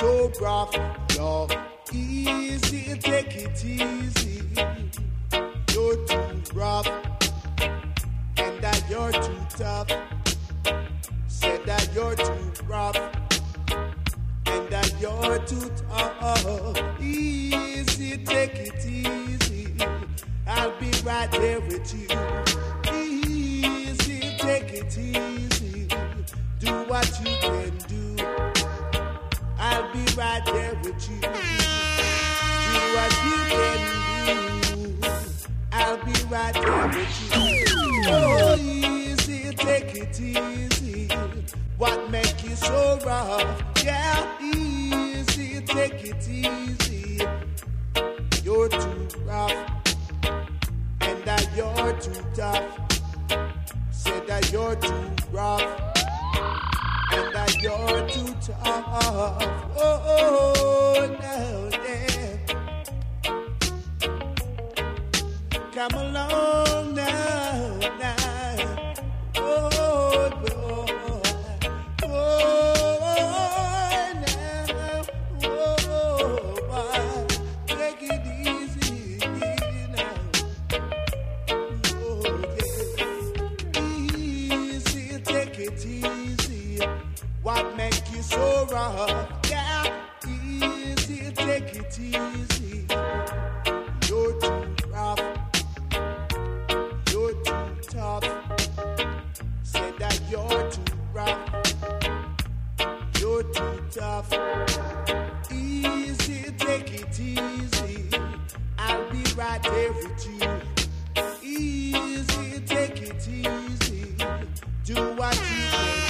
so rough. You're easy, take it easy. You're too rough, and that you're too tough. Said that you're too rough, and that you're too tough. Easy, take it easy. I'll be right there with you. Easy, take it easy. Do what you can do. I'll be right there with you. Do what you can do. I'll be right there with you. Oh, easy, take it easy. What make you so rough? Yeah, easy, take it easy. You're too rough, and that you're too tough. Said that you're too rough, and that you're too tough. Oh, no, yeah. Come along now, now. Oh, boy. Oh, now. Oh, boy. Take it easy now. Oh, yeah. Easy, take it easy. What make you so rough? Yeah, easy, take it easy. You're too rough, you're too tough. Said that you're too rough, you're too tough. Easy, take it easy. I'll be right there with you. Easy, take it easy. Do what you can do.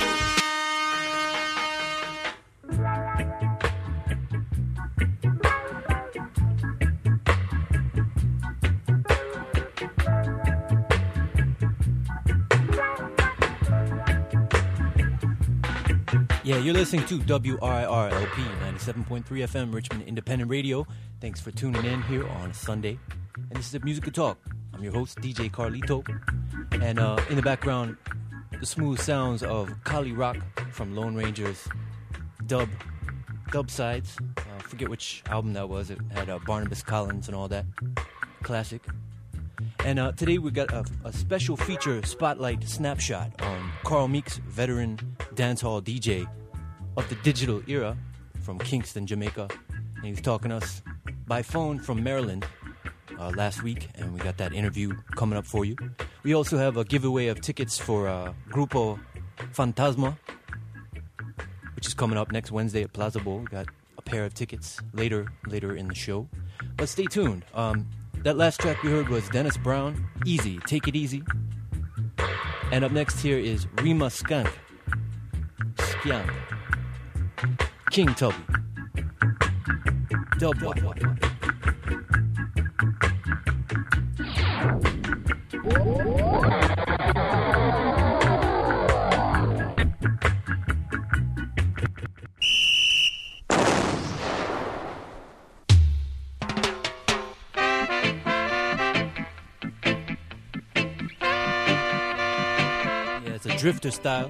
Yeah, you're listening to WRIR-LP 97.3 FM Richmond Independent Radio. Thanks for tuning in here on Sunday. And this is Musical Talk. I'm your host, DJ Carlito. And in the background, the smooth sounds of Kali Rock from Lone Ranger's dub sides. Forget which album that was. It had Barnabas Collins and all that. Classic. And today we got a special feature spotlight snapshot on Carl Meeks, veteran dancehall DJ of the digital era from Kingston, Jamaica. And he was talking to us by phone from Maryland last week, and we got that interview coming up for you. We also have a giveaway of tickets for Grupo Fantasma, which is coming up next Wednesday at Plaza Bowl. We got a pair of tickets later in the show. But stay tuned. That last track we heard was Dennis Brown, Easy, Take It Easy. And up next here is Rima Skank, King Tubby, Dub What. Yeah, it's a drifter style.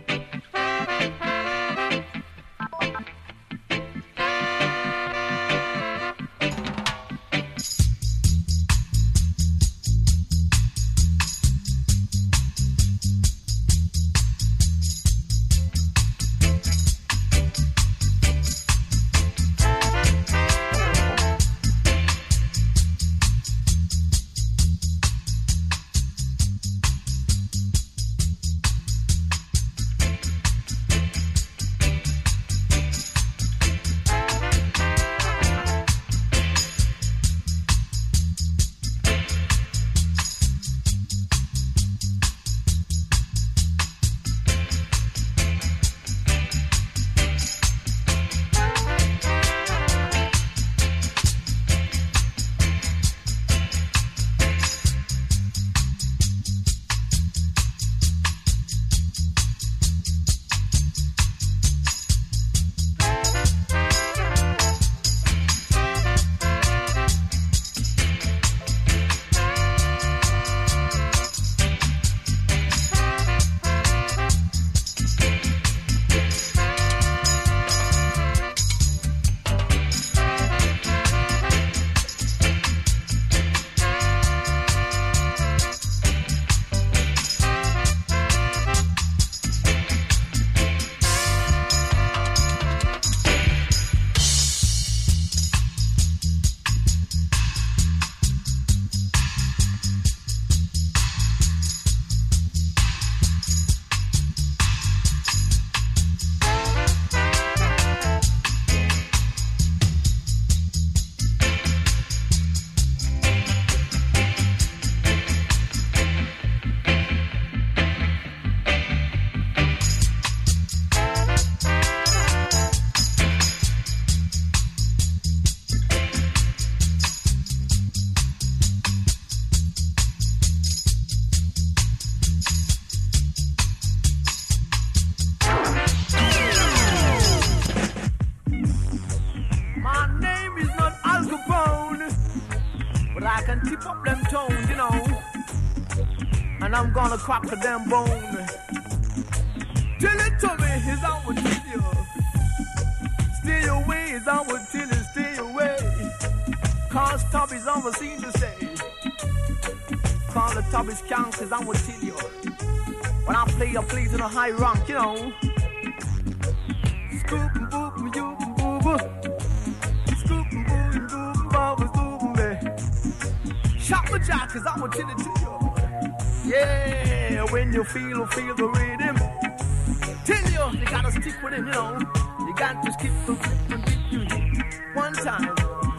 and I'm gonna crack a damn bone. Tell it to me, is I would tell you. Stay away, is I would tell you, stay away. Cause Tubby's on the scene to say. Call the Tubby's count, cause I would tell you. When I play in a high rank, you know. Scoop and boop and you and boo boo. Scoop and boo and boo and boo and boo and shot the jack, cause I would tell it to you. Yeah, when you feel the rhythm. Tell you gotta stick with him, you know. You got to skip the flip and beat you one time.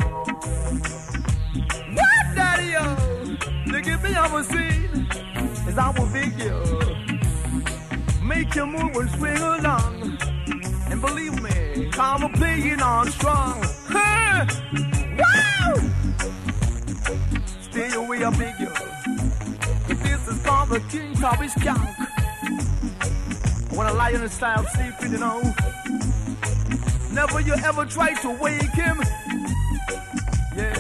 What, daddy, yo? They give me up a scene, as I will big you. Make you move and swing along. And believe me, I'm playing on strong. Huh? Wow! Stay away, I beg you. This is called the King Tubby's Skank. When a lion is style sleeping, you know. Never you ever try to wake him. Yeah.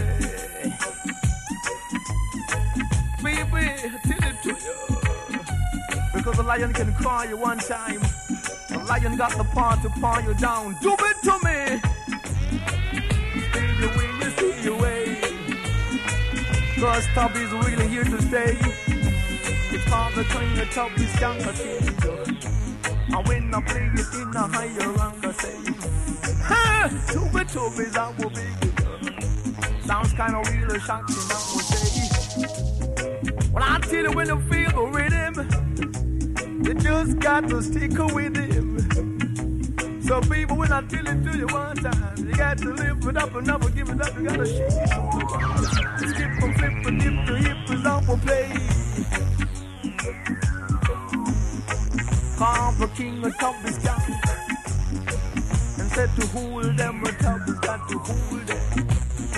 Baby, I tell it to you. Because a lion can cry you one time. A lion got the power to paw you down. Do it to me. Stay away, you stay away. Cause Tubby's really here to stay. It's called the King of Tubby's Skank. And when I play it in a higher rank, I say, ha! Tubby's I will be good. Sounds kind of real shocking, I will say. Well, I tell you when you feel the rhythm, you just got to stick with him. So people, when I tell it to you one time, you got to live it up and never give it up. You gotta shake it. Skip and flip and dip the hip is I will play. Call the King of Tubby's Skank and said to hold them, but Tubby's got to hold them.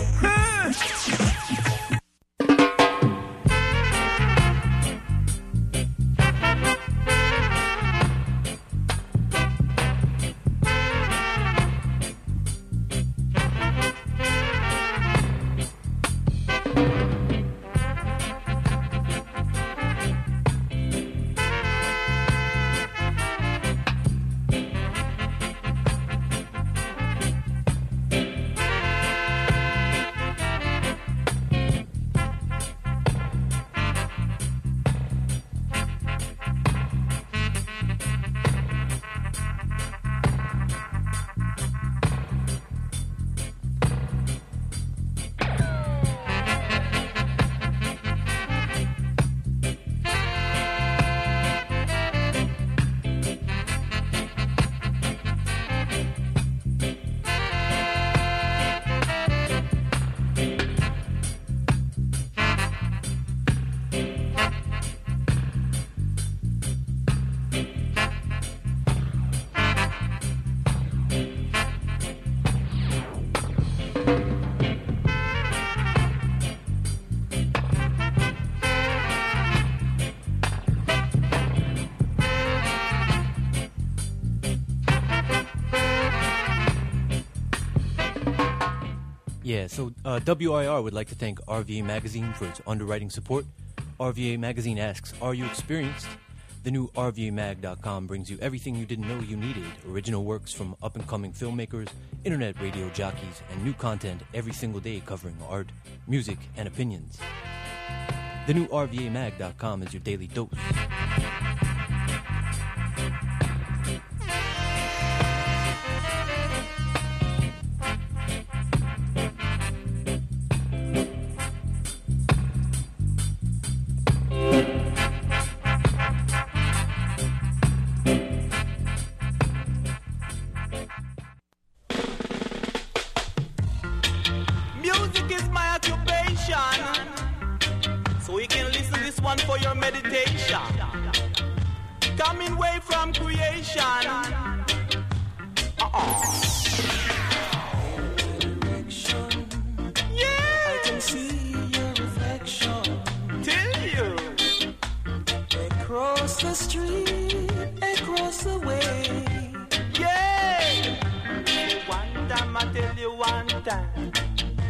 Yeah, so WIR would like to thank RVA Magazine for its underwriting support. RVA Magazine asks, are you experienced? The new RVAMag.com brings you everything you didn't know you needed. Original works from up-and-coming filmmakers, internet radio jockeys, and new content every single day covering art, music, and opinions. The new RVAMag.com is your daily dose.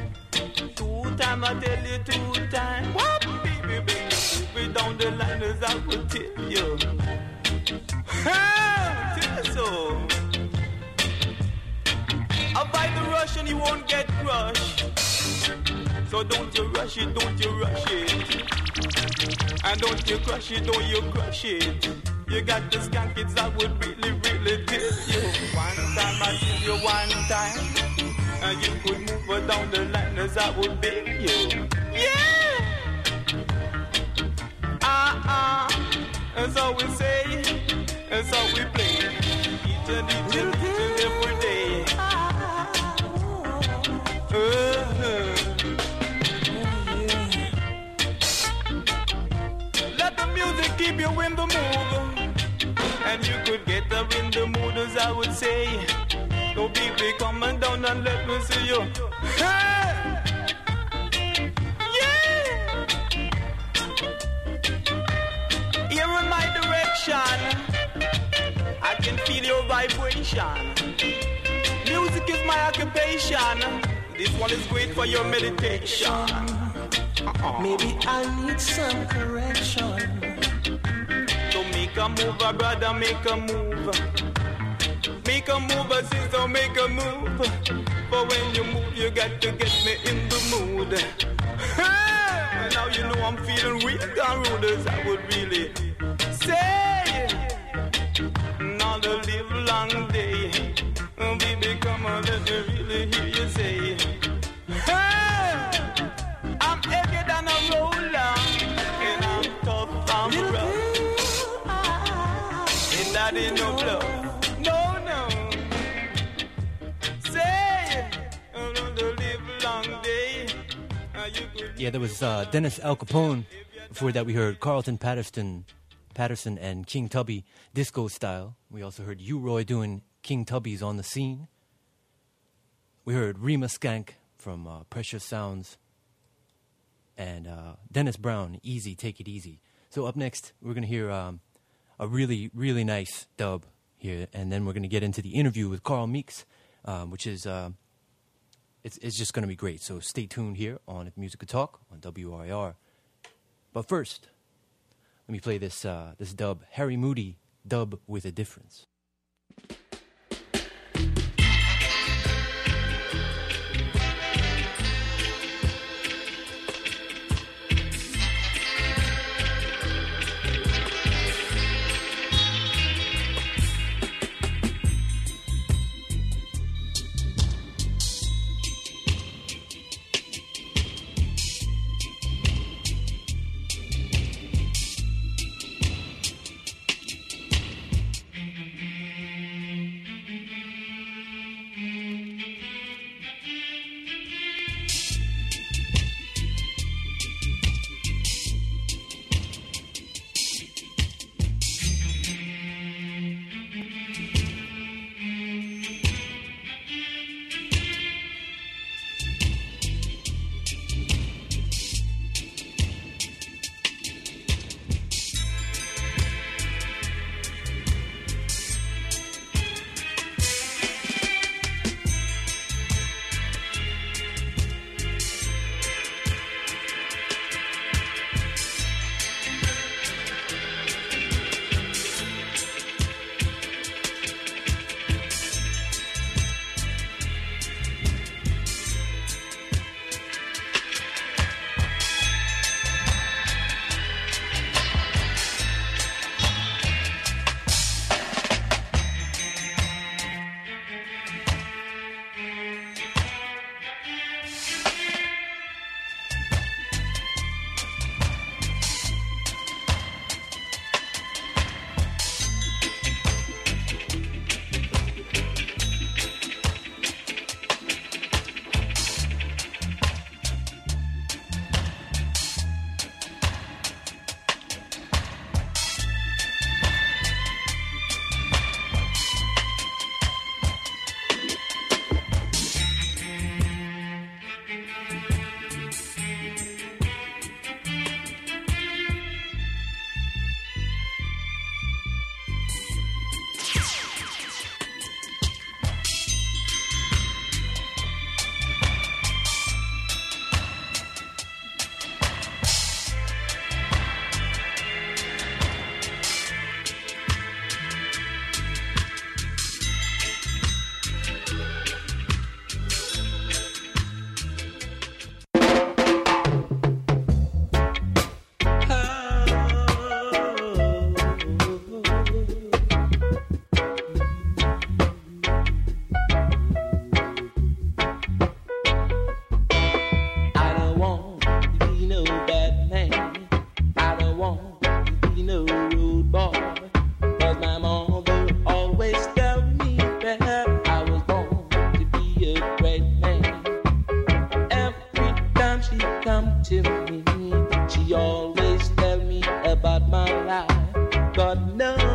Down the line is out tell you. Tell you so. Avoid the rush and you won't get crushed. So don't you rush it, don't you rush it. And don't you crush it, don't you crush it. You got the skunk kids, I would really, really tell you. One time I tell you one time. And you could move her down the line as I would beg you. Yeah! That's how we say, that's how we play. Each and every day. Let the music keep you in the mood. And you could get her in the mood as I would say. No baby coming down and let me see you. Hey! Yeah! Here in my direction, I can feel your vibration. Music is my occupation. This one is great for your meditation. Maybe I need some correction. So make a move, brother, make a move. Make a move, sister, make a move. But when you move, you got to get me in the mood. Hey! Now you know I'm feeling real and rude as I would really say. Another live long day. Baby, come on, let me really hear you say. Hey! I'm heavier than a roller. And I'm tough, I'm rough. And that ain't no bluff. Yeah, there was Dennis Al Capone. Before that, we heard Carlton Patterson and King Tubby, disco style. We also heard U-Roy doing King Tubby's On the Scene. We heard Rima Skank from Precious Sounds. And Dennis Brown, Easy, Take It Easy. So up next, we're going to hear a really, really nice dub here. And then we're going to get into the interview with Carl Meeks, which is... It's just going to be great. So stay tuned here on Music Talk on WRIR. But first, let me play this dub, Harry Moody, Dub with a Difference.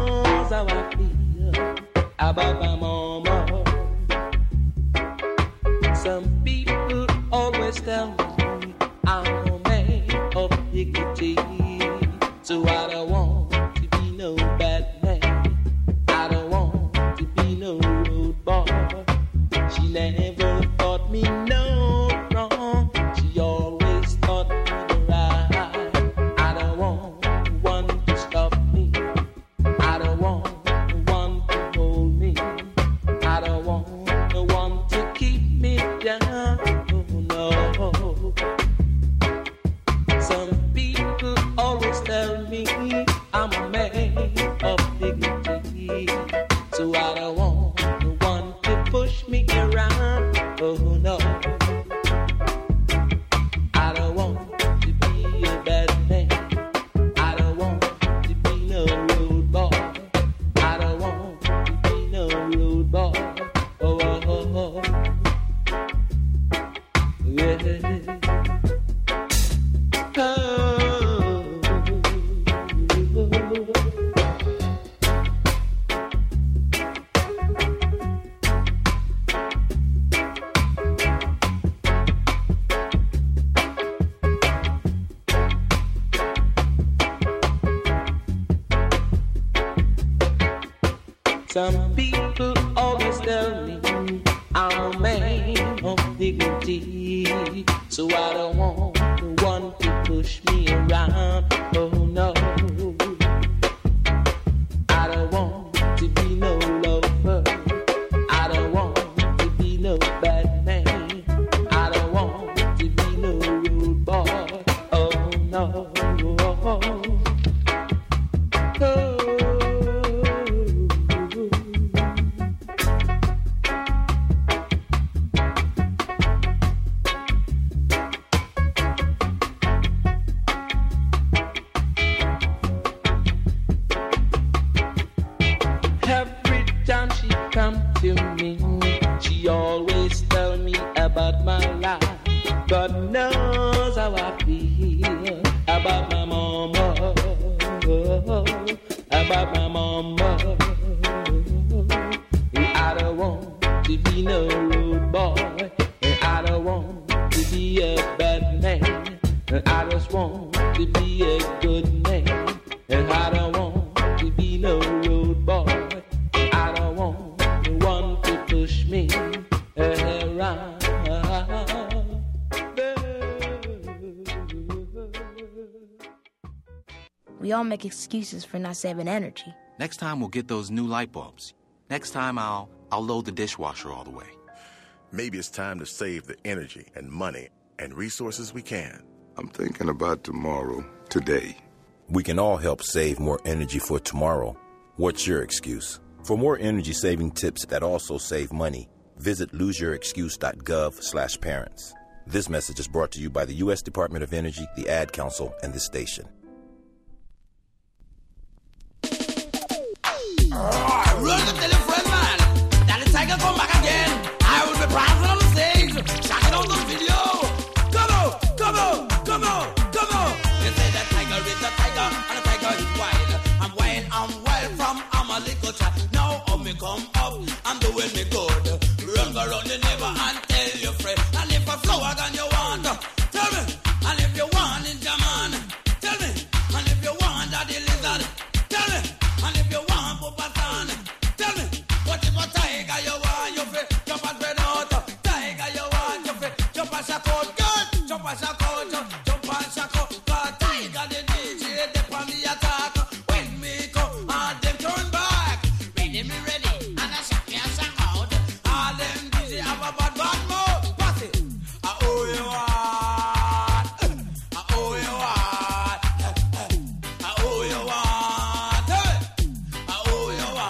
knows how I feel about my mama. Some people always tell me I'm a man of dignity, so I don't want to be no bad man. I don't want to be no rude boy. She never taught me no wrong. She always taught me the right. I don't want one to stop me. I don't want one to hold me. I don't want one to keep me down. Oh no. Some people always tell me I'm a man of dignity, so I don't want one to push me around. Oh no. I don't want to be a bad man. I don't want to be no rude boy. I don't want to be no rude boy. Oh, oh, oh, oh. Yeah. Some people always tell me I'm a man of dignity, so I don't want one to push me around. Oh no. I don't want to be no lover. I don't want to be no bad man. I don't want to be no rude boy. Oh no. Every time she come to me, she always tell me about my life. God knows how I feel about my mama, about my mama. I don't want to be no rude boy. I don't want to be a bad man. I just want to be a good man. And I don't want to be no rude boy. I don't want one to push me around. We all make excuses for not saving energy. Next time we'll get those new light bulbs. Next time I'll load the dishwasher all the way. Maybe it's time to save the energy and money and resources we can. I'm thinking about tomorrow, today. We can all help save more energy for tomorrow. What's your excuse? For more energy-saving tips that also save money, visit loseyourexcuse.gov/parents. This message is brought to you by the U.S. Department of Energy, the Ad Council, and this station. Run to tell your friend, man, that the tiger come back again. I will be prancing on the stage, shocking on the video. Come on, come on, come on, come on. They say that tiger is a tiger, and the tiger is wild. I'm wild from I'm a little child. Now me come up, I'm doing me good. Run go round the neighbor and tell your friend. And if a flower gun you want, tell me. And if you want ninja man, tell me. And if you want daddy lizard, tell me. And if you want Papa San, tell me. What if a tiger you want, you fit jump and spread out. Tiger you want, you fit jump and shack out. Good, jump and shack out, jump and shack out. Cause tiger the DJ, they on the attack. When me come, and them turn back. Ready me ready, and I shack me and shack out. All them DJ have a bad mode. Pass it. Oh you want, oh you want, oh you want. Oh, you want.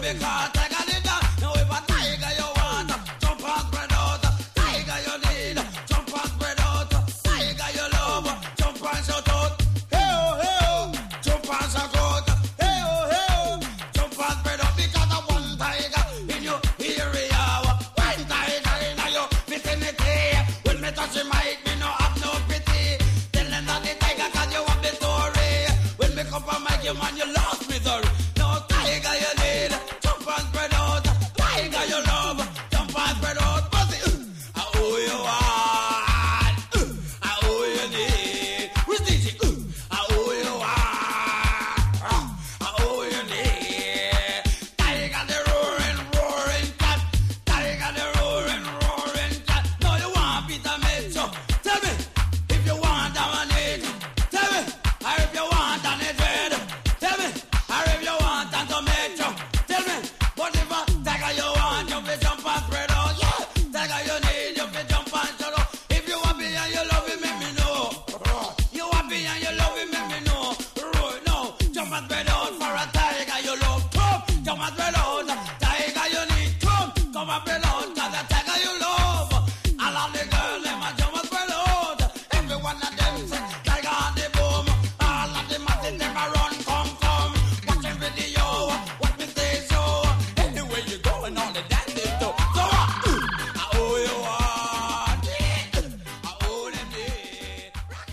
because tiger leader. Now if a tiger you want, jump and spread out. Tiger you need, jump and spread out. Tiger you love, jump and shout out. Hey oh, jump and shout out. Hey oh, jump and spread out because of one tiger in your area. One tiger in your vicinity. When me touch him, me no have no pity. Tell them that the tiger 'cause you have the story. When me come from my game and you lost misery. No tiger you need, jump and spread out. Tiger you love, jump and spread out. Pussy, I owe you one, I owe you need. Who's DJ? I owe you one, I owe you need. Tiger the roaring cat. Tiger the roaring cat. No you want Peter Metro. Tell me if you want dominate. Tell me, or if you want an dread. Tell me, or if you want an tomato. Tell me, but if a tiger you want, you fi jump and spread out. Yeah, tiger you need, you fi jump and spread out. If you happy and you love him, make me know. You happy and you love him, make me know. Right now, jump and spread out for a tiger you love. Come, jump and spread out. Tiger you need, come and spread out. 'Cause the tiger you love. All of the girls, them a jump and spread out. Every one of them say, tiger on the boom. All of the masses, them a run, come. Watching video, what me say so. Anywhere you going on the dancing too. So I owe you one. I owe them it.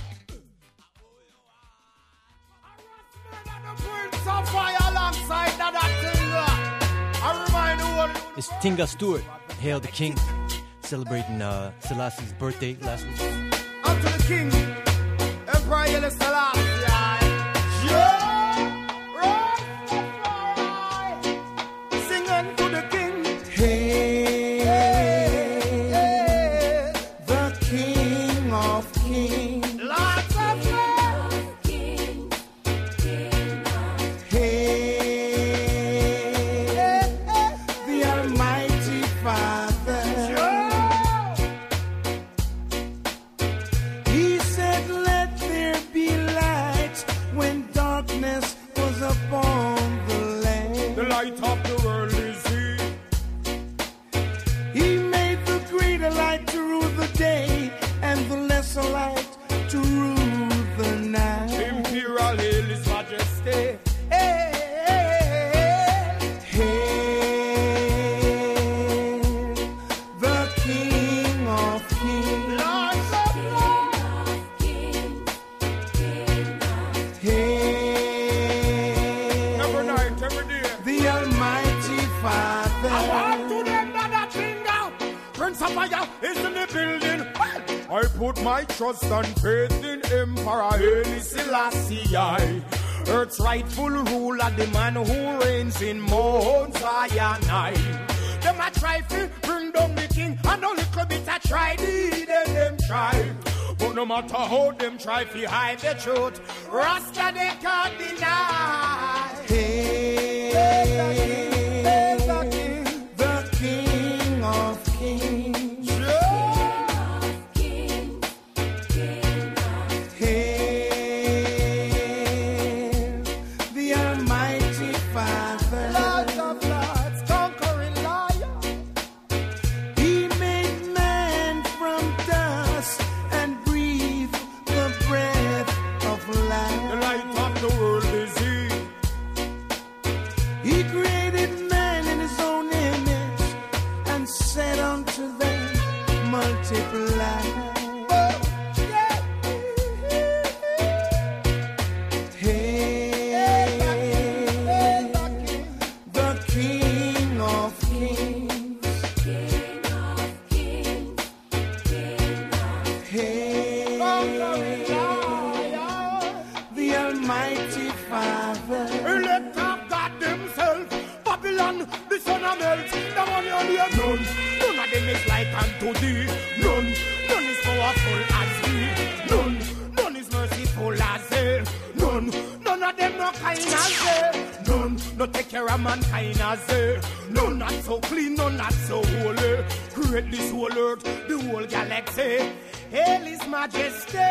Some fire alongside that thing. I remind you what It's Tinga Stewart, Hail the King, celebrating Selassie's birthday last week. unto the king, Emperor Haile Selassie. Yeah, Rastafari, singing to the king. Hey, the King of Kings, Lord of Lords. Hey, the Almighty Father. He said, let there be light when darkness was upon the land. The light of the world is he. He made the greater light to rule the day and the lesser light to rule the night. Imperial Hail His Majesty. Hey, the King of Kings, Lord of Lords. Hey, every night, every day, the Almighty Father. I want to them that thing down. Prince of Fire is in the building. I put my trust and faith in Emperor Haile Selassie. Earth's rightful ruler, the man who reigns in Mount Zion. Them a try to bring down the king, and a little bit a try the them try. But no matter how them try to hide the truth, Rasta they can't deny. Hey, the King of Kings. Hey, the Almighty Father, Lord of Lords, conquering lion. He made man from dust and breathed the breath of life. The light of the world is he. He created man in his own image and said unto them, multiply. The King of Kings. Hey, the Almighty Father. Let God themselves, Babylon, the son of melt, the one you hear none. None of them is like unto thee. None is powerful as thee. None is merciful as they. None of them no kind as they. None no take care of mankind as they. None not so clean, none not so holy. Create this whole earth, the whole galaxy. Hail His Majesty.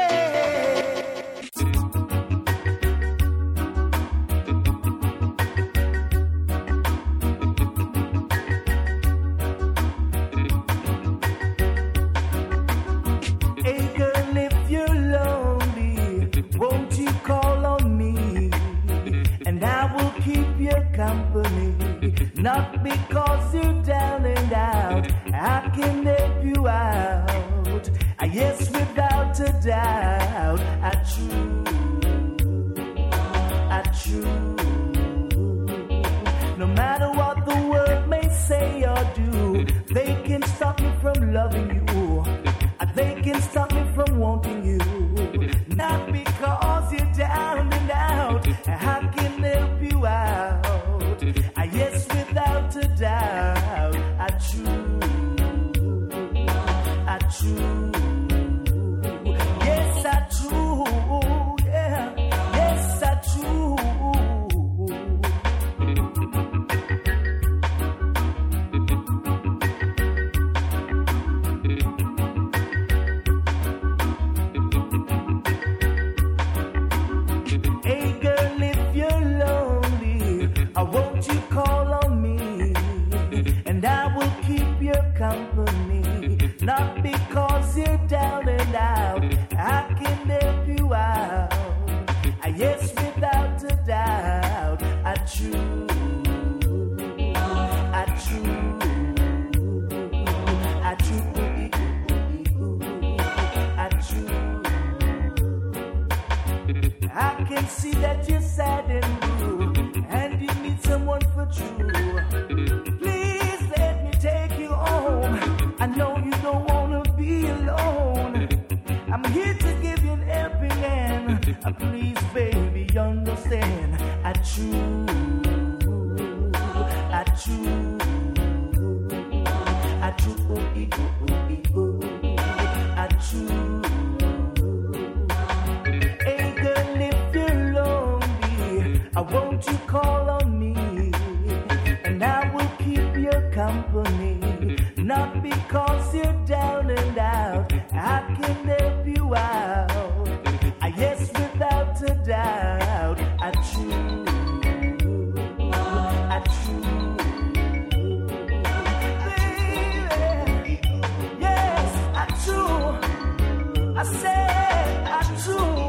company, not because you're down and out. I can help you out. Yes, without a doubt. True. No matter what the world may say or do, they can stop me from loving you. They can stop me from wanting you. Not because you're down and out. I can help you out. Yes, without a doubt. True. Yes, true. Yeah. Yes, true. Hey girl, if you're lonely, won't you call on me? And I will keep your company. Not because you're down and out. I can help you out. Yes, without a doubt. True. I can see that you're sad and blue, and you need someone for true. Please let me take you home. I know you don't wanna be alone. I'm here to give you an helping hand. Please, baby, understand. True. Hey girl, if you're lonely, won't you call on me? And I will keep your company. Not because you're down and out. I can help you out. Yes, without a doubt. True. Baby, yes, true. I said true.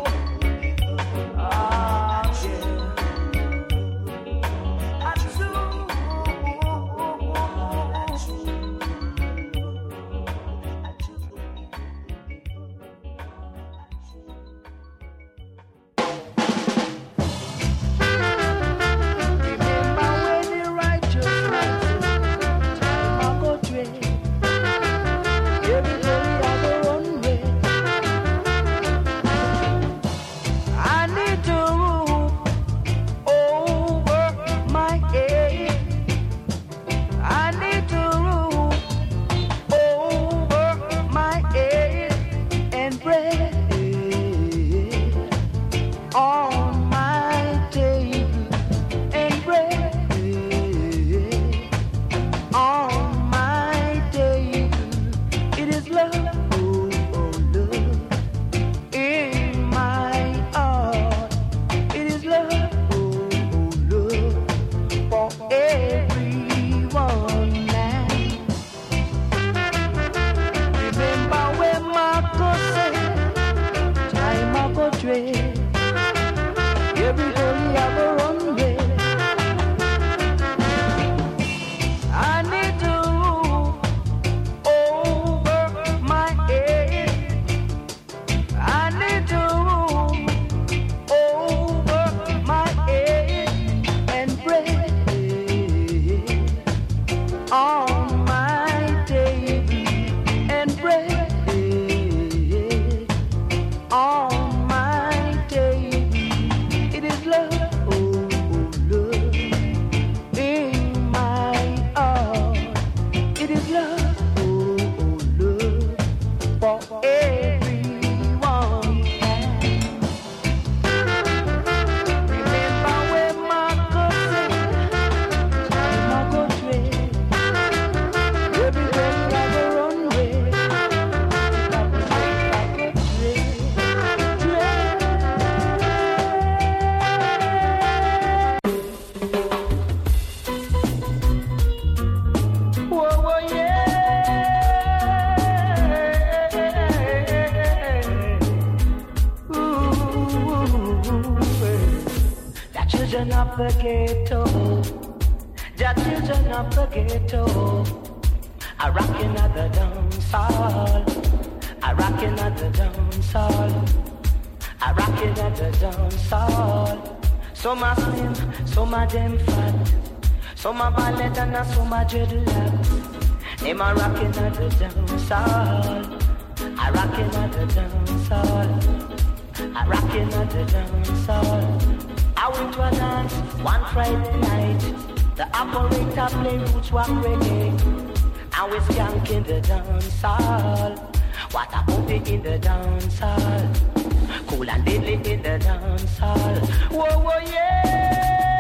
of the ghetto, the children of the ghetto, are rocking at the dance hall, are rocking at the dance hall, are rocking at the dance hall. Some are slim, some are them fat, some are ballet and some are dreadlocks. Them are rocking at the dance hall, are rocking at the dance hall, are rocking at the dance hall. I went to a dance one Friday night. The operator play roots rock reggae, and we skank in the dance hall. What a puppy in the dance hall, cool and deadly in the dance hall. Whoa, whoa, yeah.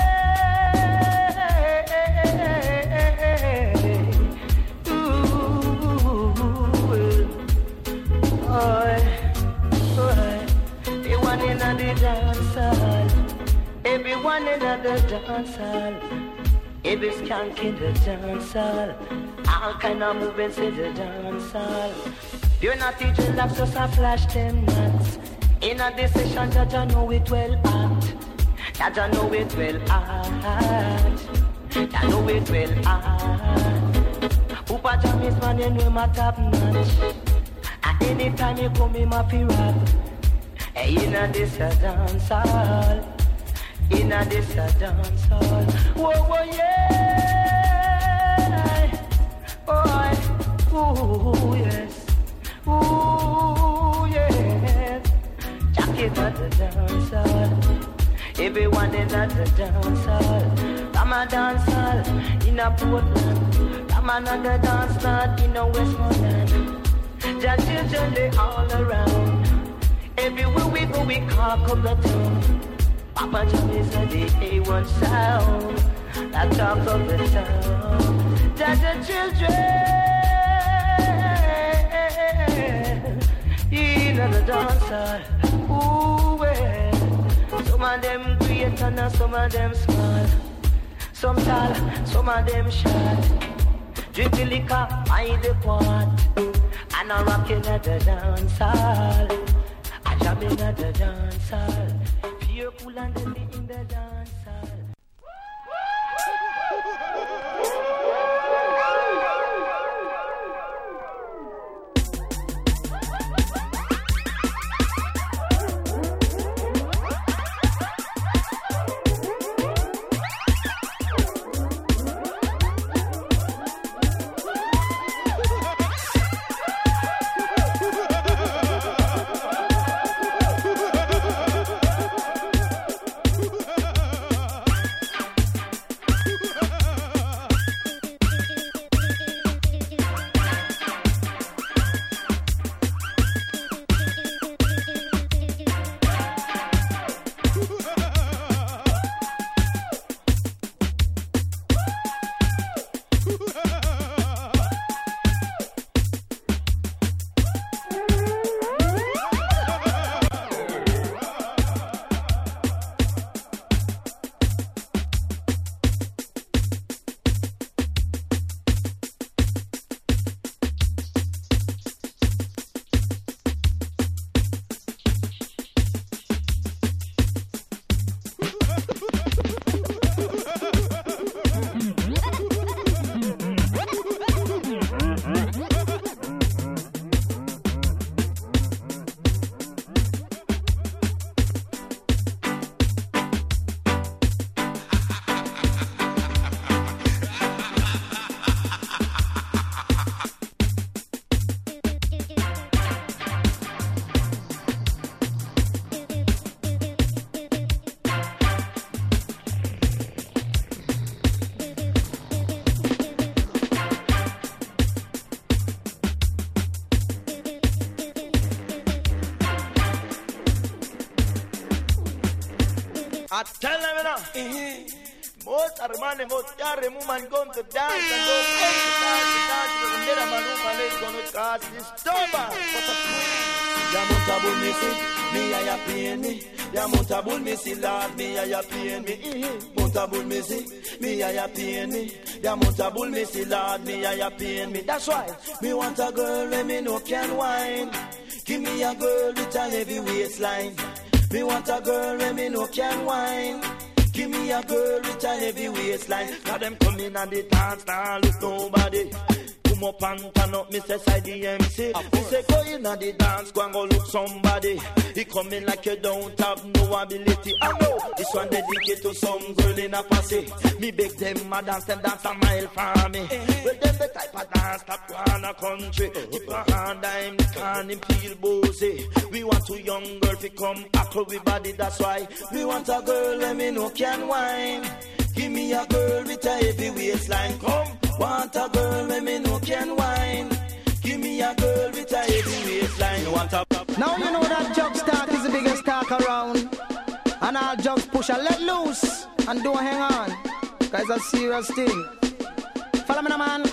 Everyone in the dance hall, everyone in the dance hall. Every skank in the dance hall, all kind of movements in the dance hall. You're not teaching laps, just a flash them nuts. In a decision that I know it well act, that I know it well act, that I know it well act. Upa Jam is man, you know my top notch. And anytime you come in my fear rap, hey, in a this a dance hall. In a this a dance hall. Whoa, whoa, yeah. Oh, ooh, yes. Ooh, yes. Jacket at the dance hall. Everyone is at the dance hall. Come a dance hall in a Portland. Come another dance hall in a Westmoreland. Just children, they all around. Everywhere we go, we cock up the town. Papa Jam is the A1 sound that talks of the town. That the children in the dancer. Ooh, well. Some of them great and some of them small. Some tall, some of them short. Drink the liquor by the quart. And I'm rocking at the dance hall. I'm jamming at the dance hall. You're cool and deadly in the dance hall. I tell them now, most are the man, most are the woman going to dance and go to dance, and then a man is going to cause this stomach. What a queen. Yamutabul missy, me I ya pain me. Yamutabul missy, Lord, me I ya pain me. Mutabul missy, me I ya pain me. Yamutabul missy, Lord, me I ya pain me. That's why me want a girl when me no can whine. Give me a girl with a heavy waistline. Me want a girl when me no can whine. Give me a girl with a heavy waistline. Cause them come in and the dance now look nobody. Come up and turn up, Mr. Sidey MC. We say go in and the dance, go and go look somebody. He come in like you don't have no ability. I know this one dedicated to some girl in a posse. Me beg them a dance a mile for me. Well them the type of dance that go on a country. If a hand I'm the can him feel bossy. We want a young girl to come tackle with body, that's why we want a girl let me know can wine. Give me a girl with a heavy waistline. Come, want a girl let me know can wine. Give me a girl with a heavy waistline. You want a now you know that jug start is the biggest talk around. And all jugs push and let loose. And don't hang on, cause it's a serious thing. Follow me now, man.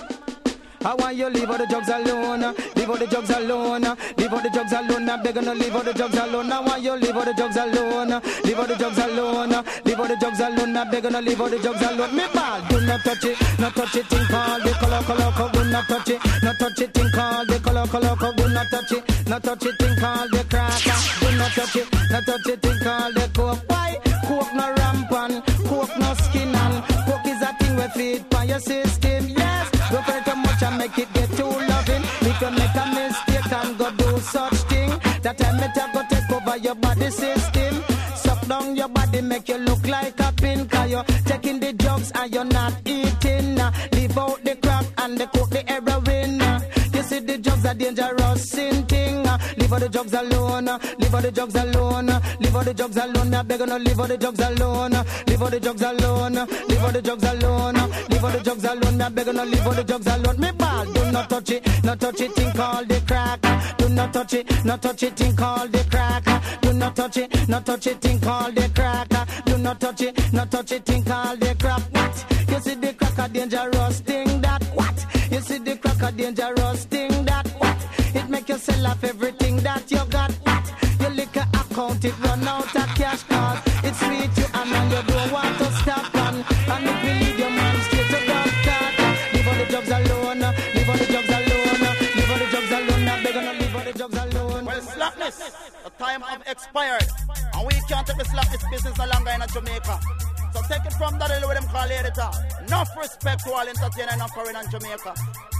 I want you leave all the drugs alone. Leave all the drugs alone. Leave all the drugs alone. I'm begging to leave all the drugs alone. I want you leave all the drugs alone. Leave all the drugs alone. Leave all the drugs alone. I'm begging to leave all the drugs alone. Me ball, do not touch it. Not touch it, think all the color. Do not touch it. Not touch it, think all the color. Do not touch it. Not touch it, think all the cracker. Do not touch it. Not touch it, think all the coke. Why? Coke no rampant. Coke no skin and coke is a thing we feed by your system. Yes. Don't pray too much and make it get too loving. If you make a mistake and go do such thing, that time it go take over your body system. Suck down your body, make you look like a pin. Cause you're taking the drugs and you're not eating. Leave out the crack and the coke, the heroin. You see the drugs are dangerous sin thing. Leave all the drugs alone. Leave all the drugs alone. Leave all the drugs alone. I beg you no leave all the drugs alone. Leave all the drugs alone. Leave all the drugs alone. Leave all the drugs alone. I beg you no leave all the drugs alone. Me ball, do not touch it. Not touch it, think all the crack. Do not touch it. Not touch it, think all the crack. Do not touch it. Not touch it, think all the crack. Do not touch it. Not touch it, think all the crack. What? You see the crack a dangerous thing that what? You see the crack a dangerous thing that what? It make you sell off everything that you got. What? Your liquor account it run out of cash card. It's sweet you and you don't want to stop on. And if you lead your man straight to the card. Leave all the drugs alone. Leave all the drugs alone. Leave all the drugs alone. I beg you leave all the drugs alone. Well, slackness, the time have expired. And we can't take the slackness business no longer in Jamaica. So take it from that little way them call editor. Enough respect to all entertainers in foreign and Jamaica.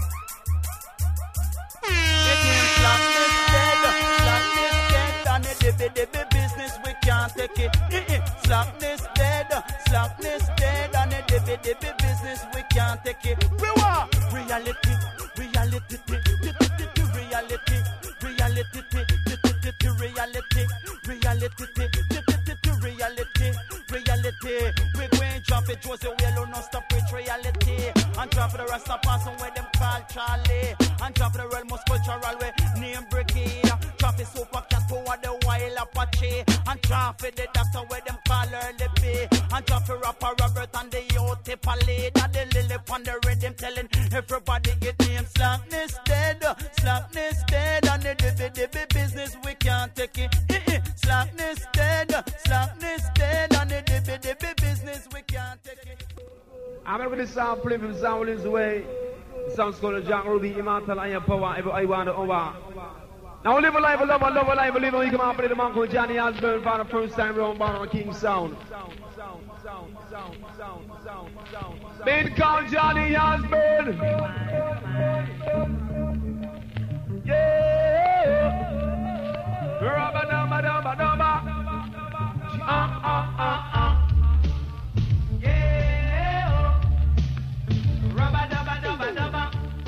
It means slackness dead, and the business we can't take it. Slackness dead, and the business we can't take it. We want reality. We going drop it, Jose Wello, no stop with reality. And drop the Rasta person where them call Charlie. And drop the real most cultural way name Brigade. Drop the super cat for the wild Apache. And drop the doctor where them call Early B. And drop the rapper Robert and the youth Pally. That the lily on the rhythm telling everybody it names slackness dead. And the business we can't take it. Slackness dead, and the business we can't take it. I'm going to sound play from Sound Williams way. The sound's called Jack Ruby, Immortal Iron Power, everybody want to over. Now live a life, love a life, live a you come out play the man called Johnny Osborne for the first time round on King Sound. Been called Johnny Osborne. Yeah. Rabba dabba dabba dabba. Yeah. Rabba dabba dabba dabba.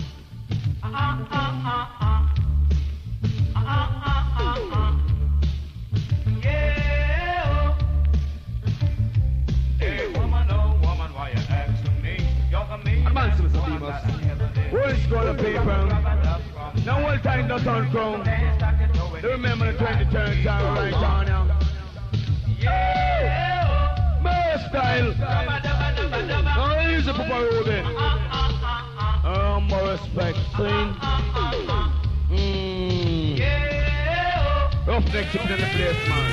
Yeah. Hey woman, oh woman, why you asking me? You're the me. I'm answering some demons. Where's going to paper? Now one time the sun crown. Remember the 2010 time right on now. Yeah. More style. Now use the Papa Ruben. More respect. Clean. Rough neck chicken in the place, man.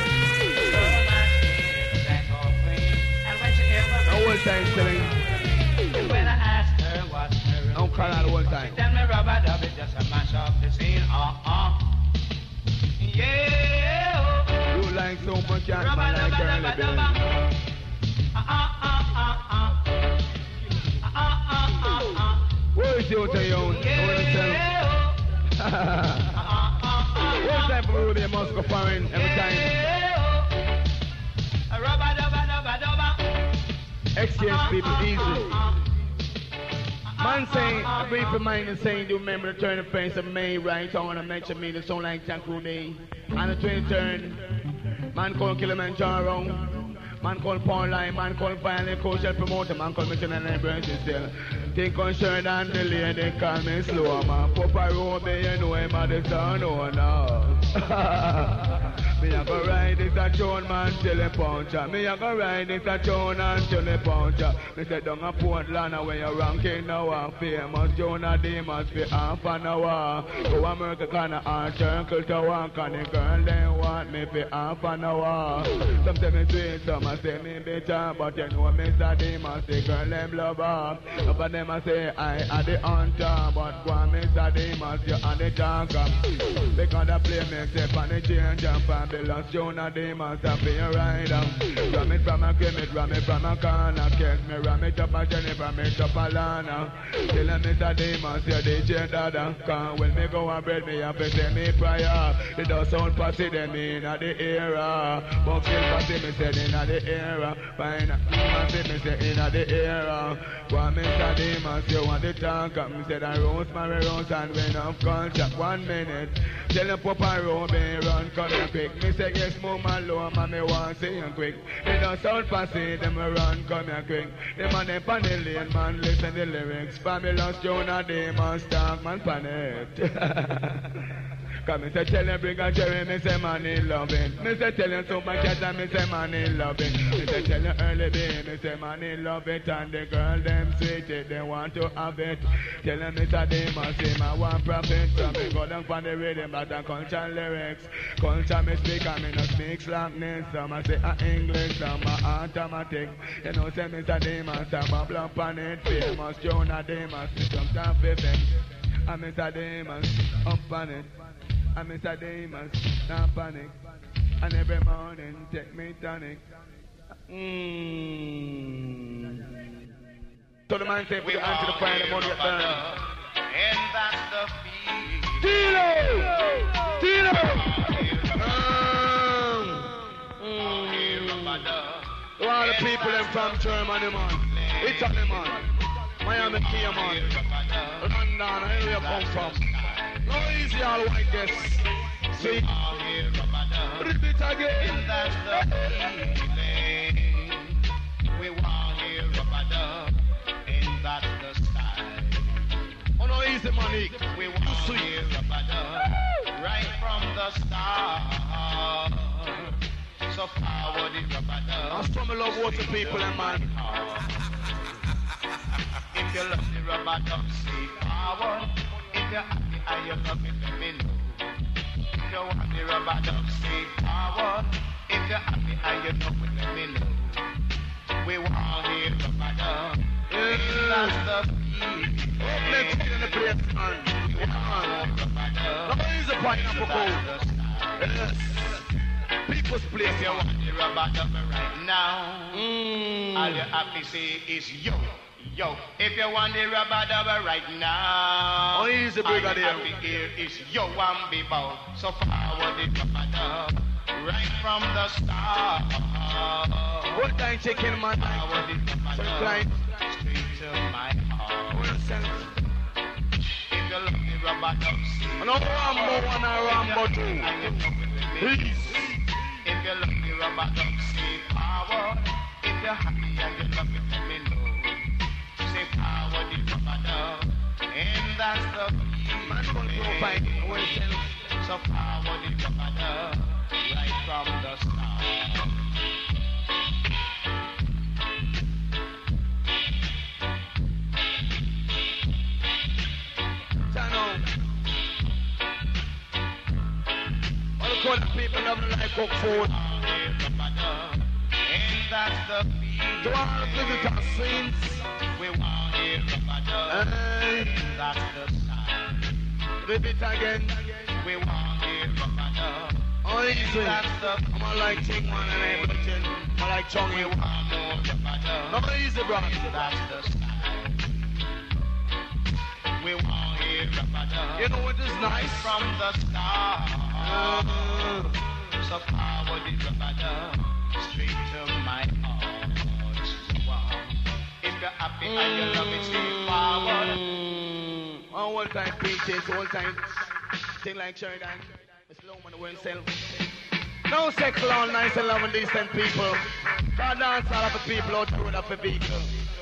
Now one time selling. When I asked her what's her, don't call out one time. Tell me rubber dub it just to mash up the scene. Yeah. You like so much, I like early, baby. you to you? What type of road you must go foreign every time? Exchange people easy. Man saying, a brief reminder saying, do remember the turn of face of May, right? I want to mention me, the song like Tankru Day. And the 23rd, man called Kilimanjaro, man called Paul Line, man called Violent Social Promoter, man called Missionary Branches still. Think on shirt and the lady call me slow, man. Papa Robe, you know him at the town, oh no. Me a go ride this a tune man till the puncher. Me a go ride this a tune until the puncher. Me say down a Portland when you ranking now a famous Jonah Demas for half an hour. Go America kind of art circle to walk and the girl they want me for half an hour. Some say me sweet, some a say me bitter, but you know Mr. Demas the girl them love her. Some of them a say I are the hunter, but go Mr. Demas you are the talker. Because the play me step on the change and fabulous Jonah Demas a be a rider. Ram it from a Kemet, ram it from a corner. Catch me, ram it up a Jennifer, ram it up a Lana. Tell him Mr. Demas, you're the DJ Dada. Cause when me go and bread me have to say me prayer. It does sound passy them in at the era. But kill passy me said in at the era. Fine, passy me say in at the era. One Mr. Demas, you want the talk. Me said I roast, marry roast and win off culture. 1 minute. Tell him Papa Robe run come here quick. Me say yes mama low man me want see you quick. It don't sound passy them run come here quick. The man them pan the lane man listen the lyrics. Fabulous Jonah Demas talk man pan it. Cause me say tell him bring a Jerry, me say man he love it. Me say tell him super cat and me say man he love it. Me say tell him early bay, me say man he love it. And the girl them sweet it, they want to have it. Tell him Mr. Demas, say my one prophet. So me go down for the rhythm, but the culture lyrics. Culture me speak and me no speak slackness. Some I say English, some automatic. You know say Mr. Demas, some a bluff on it. Famous Jonah Demas, me some top effect. And Mr. Demas, up on it. And Mr. Demas, not panic. And every morning take me tonic. So the man say put your hand to the fire and the money get burned. And that's the feeling. Tilo! To all the people them from Germany, man. Italy, man. Miami, Key, man. London, where you come from? No easy all white guess. See? Repeat again. That's the feeling. We want here rubber dub. And that's the style. Oh no easy money. We want here rubber dub. Right from the start. So power the rubber dub. I'm from the love water people and man. If you love the rubber dub, say power. If you're happy and you love it, let me know. If you want the rubber dub, say power. If you're happy and you love it, let me know. We want the rubber dub. That's the feeling. Let's get in the place, man. We want rubber dub. Nobody's a pineapple cold. Yes. People's place. If you want the rubber dub right now, all you happy say is yo. Yo, if you want the rubber dubber right now, oh, easy, brigadier. All you have to hear is yo and be bow. So forward the rubber dub, right from the start. What time chicken, man? Forward the rubber dub, straight to my heart. If you love the rubber dub, no Rambo 1 and Rambo 2. Please. If you love the rubber dub, say power. If you're happy and you love it, let me know. Say power the rubber dub, and that's the feeling. So power the rubber dub, right from the start. Chano, all the cold people love to like cook food. And that's the feeling. To all the visitors, saints. We want here rubber dub. That's the sign. Repeat again. We want here rubber dub. Oh, easy. That's the I'm like Ching Man and I'm Ching. I like Chong. We want more rubber dub. No easy, bro. That's the sign. We want to hear about the. You know what is nice? From the start. So power the rabada straight to my heart. If you're happy and you love it, stay forward. All time preachers, all time thing like Sheridan. It's low man who himself. No sex, all nice and loving decent people. God dance all of the people out the road of the vehicle.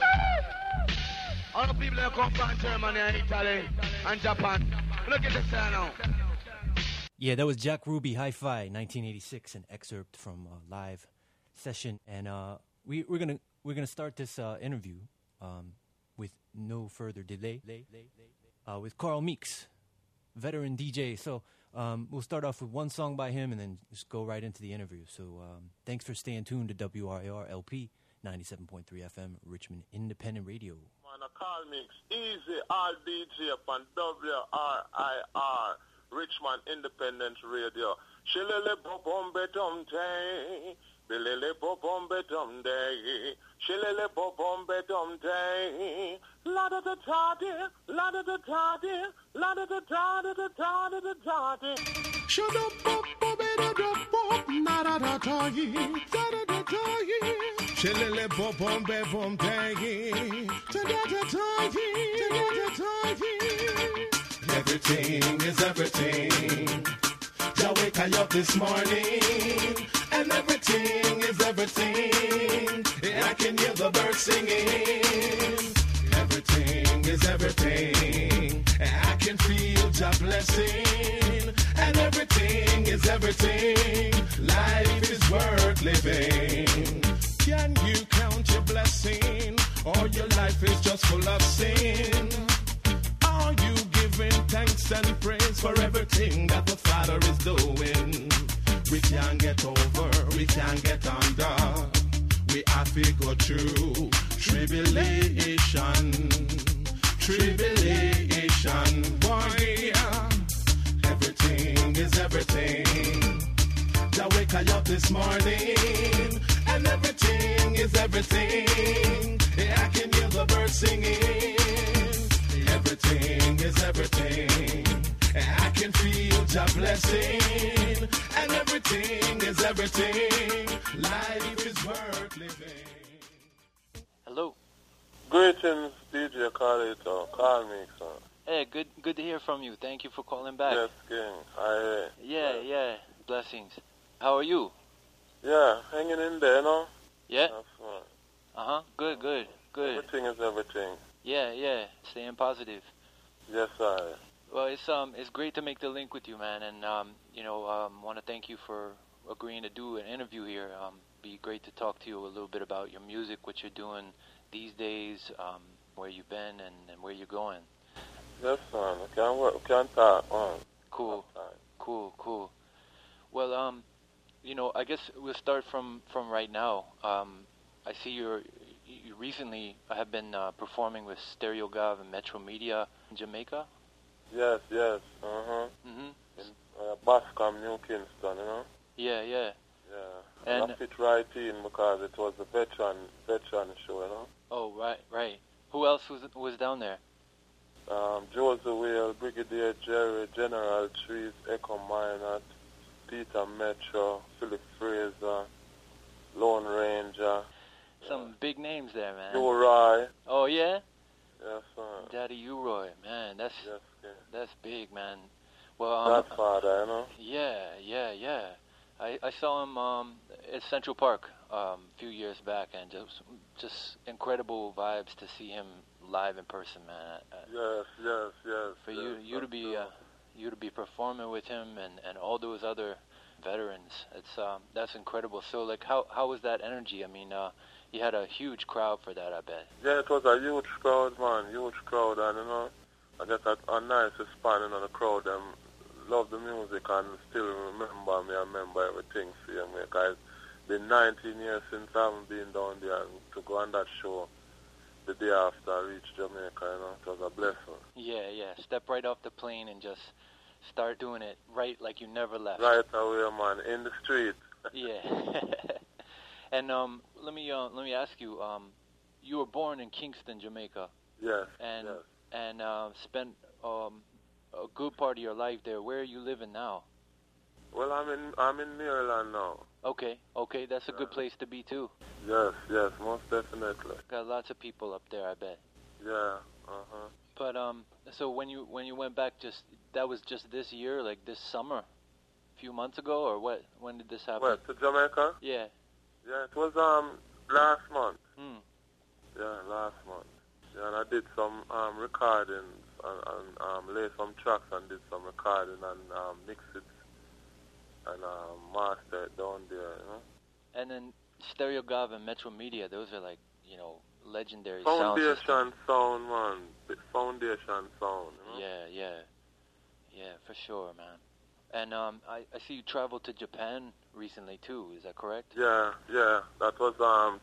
All the people that come from Germany and Italy and Japan. Look at this now. Yeah, that was Jack Ruby, Hi-Fi, 1986, an excerpt from a live session, and we're gonna start this interview with no further delay with Carl Meeks, veteran DJ. So we'll start off with one song by him and then just go right into the interview. So thanks for staying tuned to WRIR LP 97.3 FM, Richmond Independent Radio. Man, Carl Meeks, easy, all DJ upon WRIR. Richmond Independent Radio. Shillele bobombe dum day. Bilele bobombe dum day. Shillele bobombe dum day. La da da da da, la da da da da, la da da da da da da da da da. Shut up, bobbe da da bob, na da da da ye, da da da da ye. Shillele bobombe bom day. Da da da da ye, da da da da ye. Everything is everything. Jah wake I up this morning, and everything is everything. I can hear the birds singing. Everything is everything. I can feel Jah blessing, and everything is everything. Life is worth living. Can you count your blessing, or your life is just full of sin? Are you giving thanks and praise for everything that the Father is doing? We can't get over, we can't get under. We have to go through tribulation, tribulation. Boy, everything is everything. Jah wake I up this morning, and everything is everything. I can hear the birds singing. Everything is everything. I can feel Jah blessing, and everything is everything. Life is worth living. Hello. Greetings, DJ Carlito. Carl Meeks. Hey, good to hear from you. Thank you for calling back. Yes, King. Hi. Yeah. Blessings. How are you? Yeah, hanging in there, you know? Yeah? That's right. Uh-huh. Good. Everything is everything. Yeah. Staying positive. Yes, I. Well, it's great to make the link with you, man, and want to thank you for agreeing to do an interview here. Be great to talk to you a little bit about your music, what you're doing these days, where you've been, and where you're going. Yes, man. We can't talk, man. Cool. Well, I guess we'll start from right now. I see you recently have been performing with Stereo Gov and Metro Media in Jamaica. Yes. Uh-huh. Mhm. In Bascom, New Kingston, you know? Yeah. Yeah. And I fit right in because it was a veteran show, you know? Oh, right. Who else was down there? Joseph Whale, Brigadier Jerry, General Trees, Echo Minot, Peter Metro, Philip Fraser, Lone Ranger. Some big names there, man. U-Roy. Oh, yeah? Yes, sir. Daddy U-Roy, man, that's big, man. Well, Godfather, you know? Yeah. I saw him at Central Park a few years back, and just incredible vibes to see him live in person, man. Yes. For you to be performing with him and all those other veterans, that's incredible. So, like, how was that energy? I mean, you had a huge crowd for that, I bet. Yeah, it was a huge crowd, man. And, you know, I guess a nice responding on the crowd. Love the music and still remember me. I remember everything seeing me. Because it's been 19 years since I haven't been down there, and to go on that show the day after I reached Jamaica, you know, it was a blessing. Yeah. Step right off the plane and just start doing it right like you never left. Right away, man, in the street. Yeah. And let me ask you. You were born in Kingston, Jamaica. Yes. And and spent a good part of your life there. Where are you living now? Well, I'm in Maryland now. Okay, that's a good place to be too. Yes, most definitely. Got lots of people up there, I bet. Yeah, But so when you went back, that was just this year, like this summer, a few months ago, or what? When did this happen? What, to Jamaica? Yeah. Yeah, it was last month. Hmm. Yeah, last month. Yeah, and I did some recordings and laid some tracks and did some recording and mixed it and mastered it down there, you know. And then Stereo Gav and Metro Media, those are like, you know, legendary sound systems. Foundation sound, man. Foundation sound, you know? Yeah, for sure, man. And I see you traveled to Japan recently too. Is that correct? Yeah. That was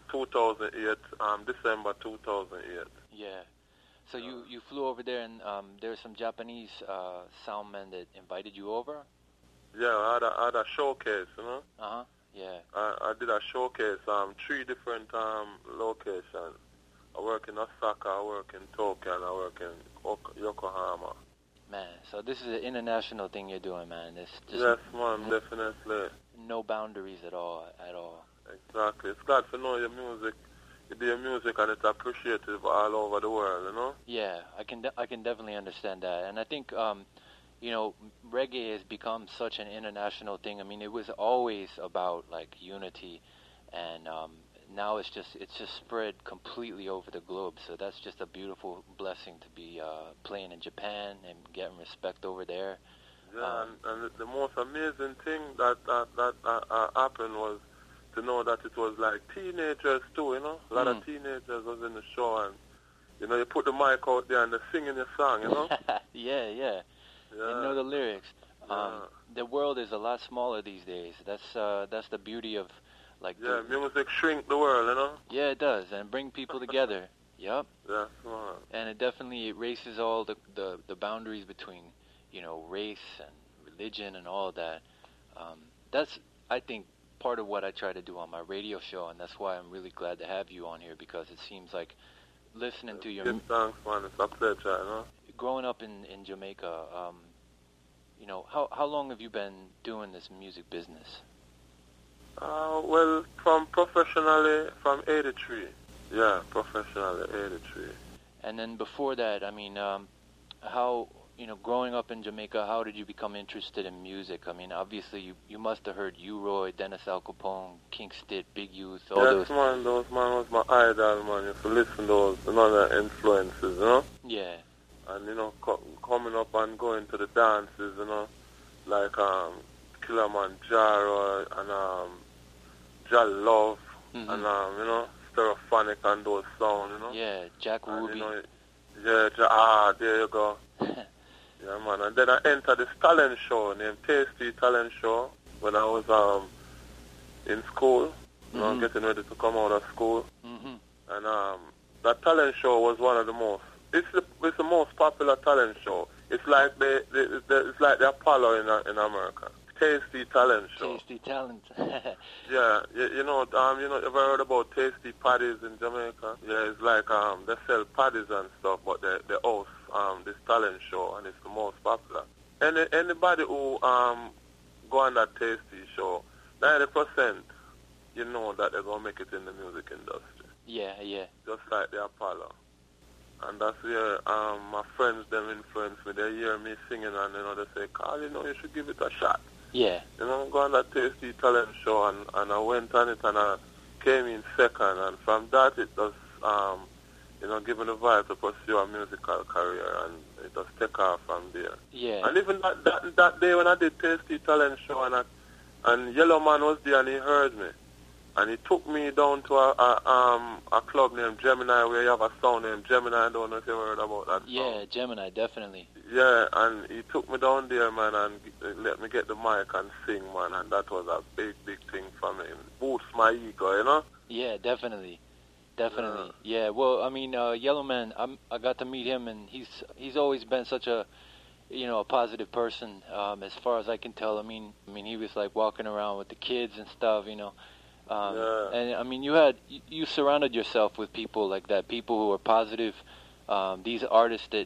2008, December 2008. Yeah. So you flew over there, and there were some Japanese sound men that invited you over. Yeah, I had a showcase, you know. Yeah. I did a showcase, 3 different locations. I work in Osaka, I work in Tokyo, and I work in Yokohama. Man, so this is an international thing you're doing, man. It's just yes, man, definitely. No boundaries at all. Exactly. It's glad to know your music. You do your music, and it's appreciated all over the world, you know? Yeah, I can definitely understand that. And I think, you know, reggae has become such an international thing. I mean, it was always about, like, unity, and now it's just spread completely over the globe. So that's just a beautiful blessing to be playing in Japan and getting respect over there. Yeah, and the most amazing thing that happened was to know that it was like teenagers too, you know. A lot of teenagers was in the show, and you know, you put the mic out there and they're singing your song, you know. Yeah. They know the lyrics. The world is a lot smaller these days. That's the beauty of, like, music shrink the world, you know. Yeah, it does, and bring people together. Yep. That's right. And it definitely erases all the boundaries between, you know, race and religion and all of that. That's, I think, part of what I try to do on my radio show, and that's why I'm really glad to have you on here, because it seems like listening to your... Thanks, man. It's a pleasure, you know. Growing up in Jamaica, you know, how long have you been doing this music business? Well, professionally, from 83. Yeah, professionally, 83. And then before that, I mean, how, you know, growing up in Jamaica, how did you become interested in music? I mean, obviously, you must have heard U-Roy, Dennis Al Capone, King Stitt, Big Youth, all those. Yes, man, those man was my idol, man. You used to listen to those and other influences, you know? Yeah. And, you know, coming up and going to the dances, you know, like Kilimanjaro and Jal Love and, you know, Stereophonic and those sounds, you know? Yeah, Jack Ruby. You know, there you go. Yeah, man. And then I entered this talent show named Tasty Talent Show when I was in school, you know, getting ready to come out of school. And that talent show was one of the most. It's the most popular talent show. It's like it's like the Apollo in America. Tasty Talent Show. Tasty Talent. Yeah, you know, you've heard about Tasty Paddies in Jamaica? Yeah, it's like they sell paddies and stuff, but they host this talent show, and it's the most popular. Anybody who go on that Tasty show, 90%, you know that they're gonna make it in the music industry. Yeah. Just like the Apollo. And that's where my friends, them influence me. They hear me singing and, you know, they say, Carl, you know, you should give it a shot. Yeah. You know, go on that Tasty Talent Show, and I went on it, and I came in second. And from that, it was, you know, given the vibe to pursue a musical career, and it just take off from there. Yeah. And even that day when I did Tasty Talent Show, and Yellow Man was there, and he heard me. And he took me down to a club named Gemini, where you have a sound named Gemini. I don't know if you heard about that song. Yeah, Gemini, definitely. Yeah, and he took me down there, man, and let me get the mic and sing, man. And that was a big, big thing for me. It boosts my ego, you know? Yeah, definitely. Yeah, well, I mean, Yellow Man, I got to meet him, and he's always been such a, you know, a positive person, as far as I can tell. I mean, he was like walking around with the kids and stuff, you know. And I mean, you surrounded yourself with people like that, people who are positive, these artists that,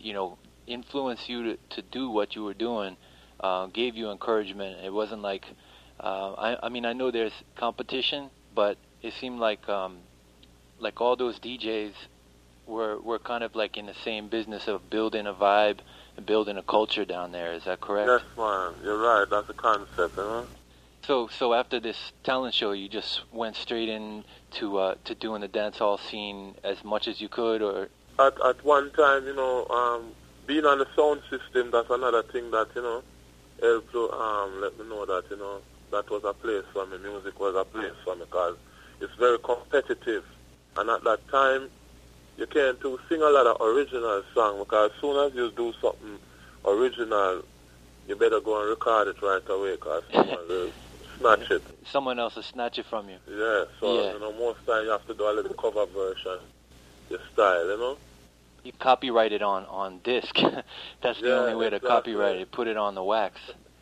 influenced you to do what you were doing, gave you encouragement. It wasn't like, I mean, I know there's competition, but it seemed like all those DJs were kind of like in the same business of building a vibe and building a culture down there. Is that correct? Yes, man. You're right. That's the concept, So after this talent show, you just went straight in to doing the dance hall scene as much as you could, or at one time, being on the sound system, that's another thing that helped to let me know that that was a place for me. Music was a place for me because it's very competitive, and at that time, you can't sing a lot of original song because as soon as you do something original, you better go and record it right away because someone will snatch it. Someone else will snatch it from you. Yeah, so most time you have to do a little cover version, your style, You copyright it on disc. That's the only way to copyright it. Put it on the wax.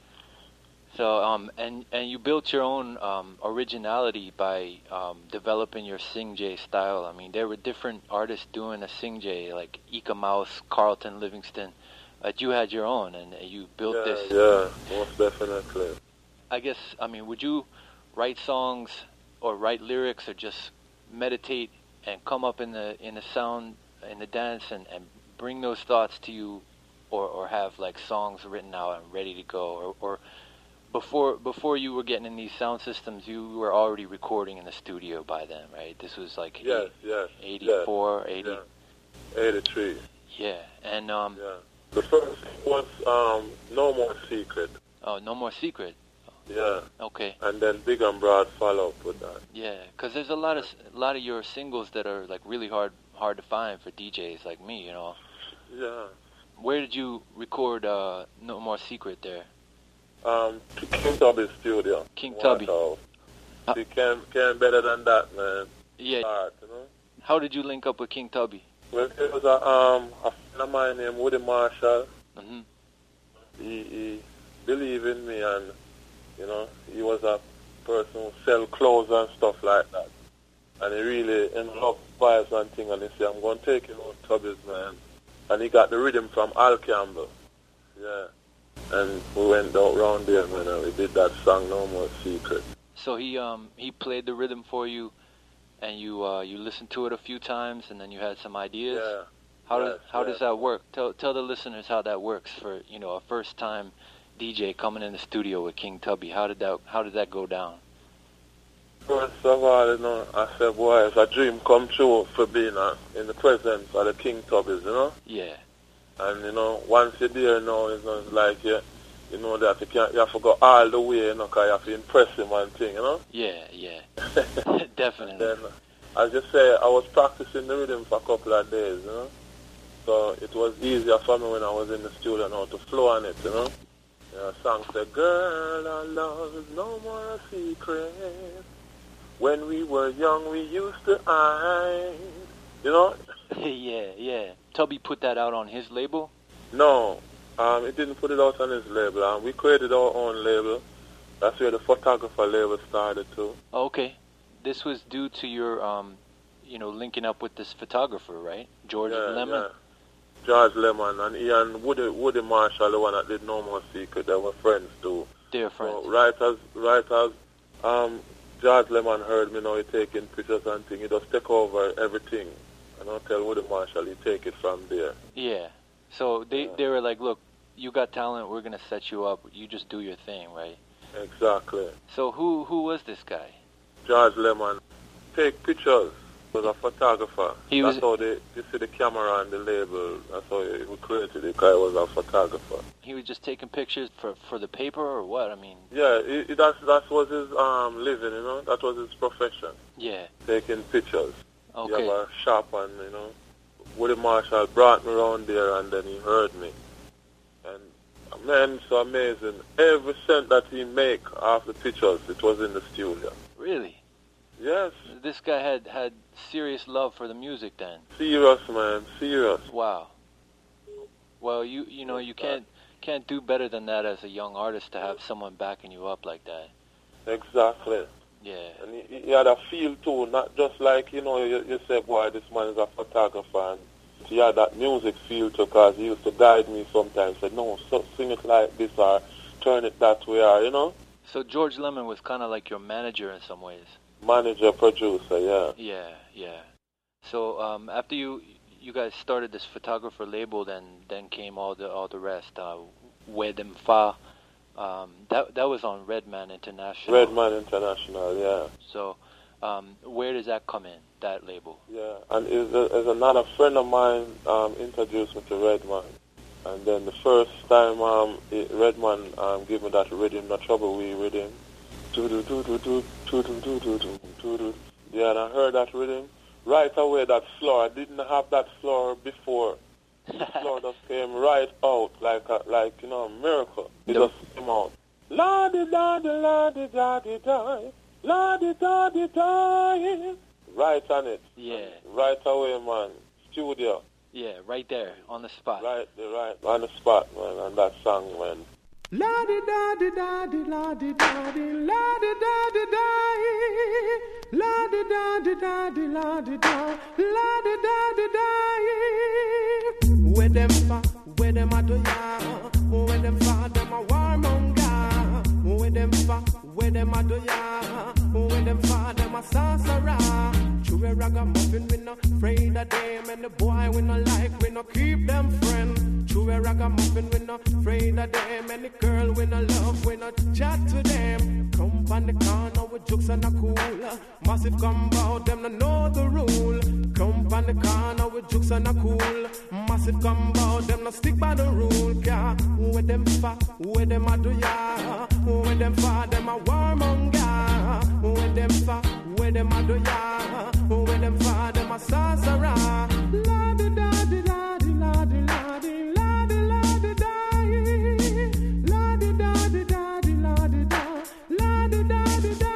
So and you built your own originality by developing your Sing J style. I mean, there were different artists doing a Sing J, like Ika Mouse, Carlton Livingston. But you had your own, and you built this. Yeah, most definitely. I guess, I mean, would you write songs or write lyrics or just meditate and come up in the sound, in the dance, and bring those thoughts to you, or have like songs written out and ready to go, or before you were getting in these sound systems, you were already recording in the studio by then, right? This was like 84, 80? 83. Yeah, and the first was No More Secret. Oh, No More Secret. Yeah. Okay. And then Big and Broad follow up with that. Yeah, because there's a lot of your singles that are like really hard to find for DJs like me, Yeah. Where did you record No More Secret there? King Tubby's studio. King Tubby. You can't better than that, man. Yeah. Art, How did you link up with King Tubby? Well, it was a friend of mine named Woody Marshall. Mm-hmm. He believed in me, and he was a person who sell clothes and stuff like that. And he really enveloped vibes and things, and he said, I'm going to take you on Tubby's, man. And he got the rhythm from Al Campbell. Yeah. And we went out round there, man, and we did that song, No More Secret. So he played the rhythm for you, and you listened to it a few times, and then you had some ideas? Yeah. How does that work? Tell the listeners how that works for, a first-time DJ coming in the studio with King Tubby. How did that go down? First of all, I said, boy, it's a dream come true for being in the presence of the King Tubbies, Yeah. And, once you're there, it's like, you know that you have to go all the way, because you have to impress him and thing, Yeah. Definitely. Then, as you say, I was practicing the rhythm for a couple of days, So it was easier for me when I was in the studio now to flow on it, The song said, girl, our love is no more a secret. When we were young, we used to hide, Yeah. Tubby put that out on his label? No, he didn't put it out on his label. We created our own label. That's where the photographer label started too. Oh, okay. This was due to your, linking up with this photographer, right? George Lemon? Yeah. George Lemon, and he and Woody Marshall, the one that did No More Secret, they were friends too. They're friends. So right as George Lemon heard me now, he taking pictures and things, he just take over everything. And I'll tell Woody Marshall, he take it from there. Yeah. So they were like, look, you got talent, we're going to set you up, you just do your thing, right? Exactly. So who was this guy? George Lemon. Take pictures. He was a photographer. That's how you see the camera and the label. That's how we created it, because he was a photographer. He was just taking pictures for the paper or what? I mean... Yeah, that was his living, That was his profession. Yeah. Taking pictures. Okay. He have a shop and, Woody Marshall brought me around there and then he heard me. And, man, so amazing. Every cent that he make off the pictures, it was in the studio. Really? Yes. This guy had serious love for the music then. Serious, man. Serious. Wow. Well, you can't do better than that as a young artist, to have someone backing you up like that. Exactly. Yeah. And he had a feel too, not just like, you say, boy, this man is a photographer and he had that music feel to, because he used to guide me sometimes. Said, no, so sing it like this or turn it that way, or, you know. So George Lemon was kind of like your manager in some ways. Manager, producer, yeah. Yeah. So after you guys started this photographer label, then came all the rest. Wedem Fa, that was on Redman International. Redman International, yeah. So where does that come in, that label? Yeah, and is another friend of mine introduced me to Redman. And then the first time Redman gave me that rhythm, No Trouble We Rhythm. Yeah, and I heard that rhythm. Right away, that floor, I didn't have that floor before. The floor just came right out like a miracle. It just came out. La di da di la di da di da, la di da di da. Right on it. Yeah. Right away, man. Studio. Yeah, right there on the spot. Right on the spot, man. And that song, man. La di da di da di la di da di la di da di da, la di da di da di la di da, la di da di da. Where them fa, where them a do ya? Where them fa, them a warmonger. Where them fa, where them a do ya? Where them fa, them a sorcerer. True a ragamuffin, we no afraid of them, and the boy we no like, we no keep them friend. True a ragamuffin, we no afraid of them, and the girl we no love, we no chat to them. Come on the corner with jokes and a cool, massive combo, them no know the rule. Come on the corner with jokes and a cool, massive combo, them no stick by the rule. Yeah, where them fa, where them a do ya? Where them fa, them a warmonger. Where them fa, where them a do ya? Where them fa, them a sorcerer. La di da di la di la di la di la di la di da. La di da di da di la di da. La di da di da.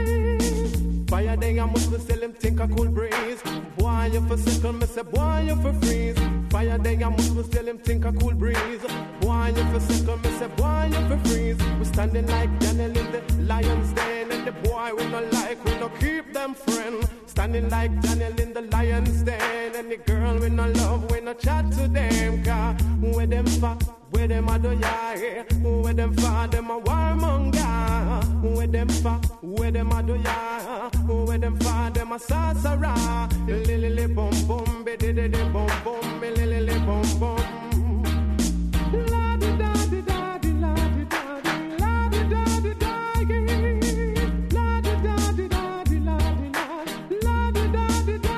Fire day I must be sell him think a cool breeze. Boy you for circle me say boy you for freeze. Fire day I must be sell him think a cool breeze. Boy you for circle me say boy you for freeze. We standing like Daniel in the lion's den, and the boy we no like, we no keep them friend. Standing like Daniel in the lion's den, and the girl we no love, we no chat to them. Car where them fa, where them a do ya? Where them fa, them a warmonger. Where them fa, where them a do ya? Where them fa, them a sorcerer. Lily bum bum, be de bum bum, be lily bum bum. La di da di da di la di da di la di da di da. La di da di da di la di la di da di da.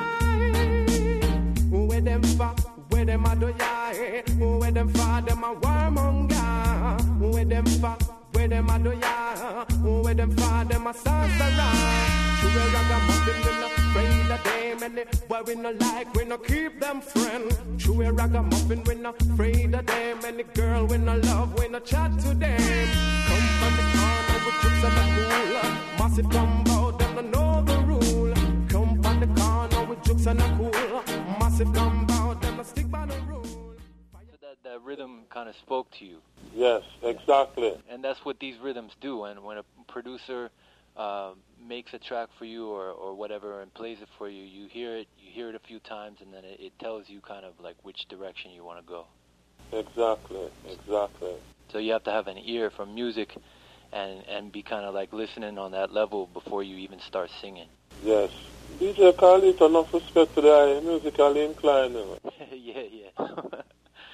Where them fa, where them a do ya? Where them fa, them a warmonger. Where them fa, where them a do ya? Where them fa, them a sorcerer. True a ragamuffin, we no afraid of them, and the boy we no like, we no keep them friend. True a ragamuffin, we no afraid of them, and the girl we no love, we no chat to them. Come from the corner with tricks and a cool, massive combo, them no know the rule. Come from the corner with jokes and a cool, massive combo, them no stick by the rule. So that rhythm kind of spoke to you. Yes, exactly. And that's what these rhythms do. And when a producer makes a track for you or whatever and plays it for you, you hear it a few times, and then it tells you kind of like which direction you want to go. Exactly. So you have to have an ear for music and be kind of like listening on that level before you even start singing. Yes. DJ Carlito, enough respect to the musically inclined. Yeah. Yes, man.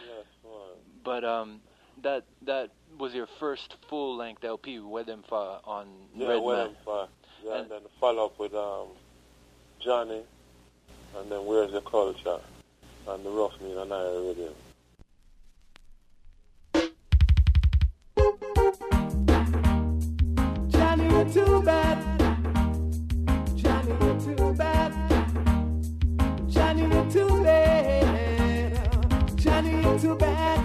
But that was your first full-length LP, Wedem Fa, on Redman. Wedem Fa. Yeah, and then follow up with Johnny, and then Where's the Culture, and the Rough Mean and I Rhythm. Johnny, you're too bad. Johnny, you're too bad. Johnny, you're too bad. Johnny, you're too bad.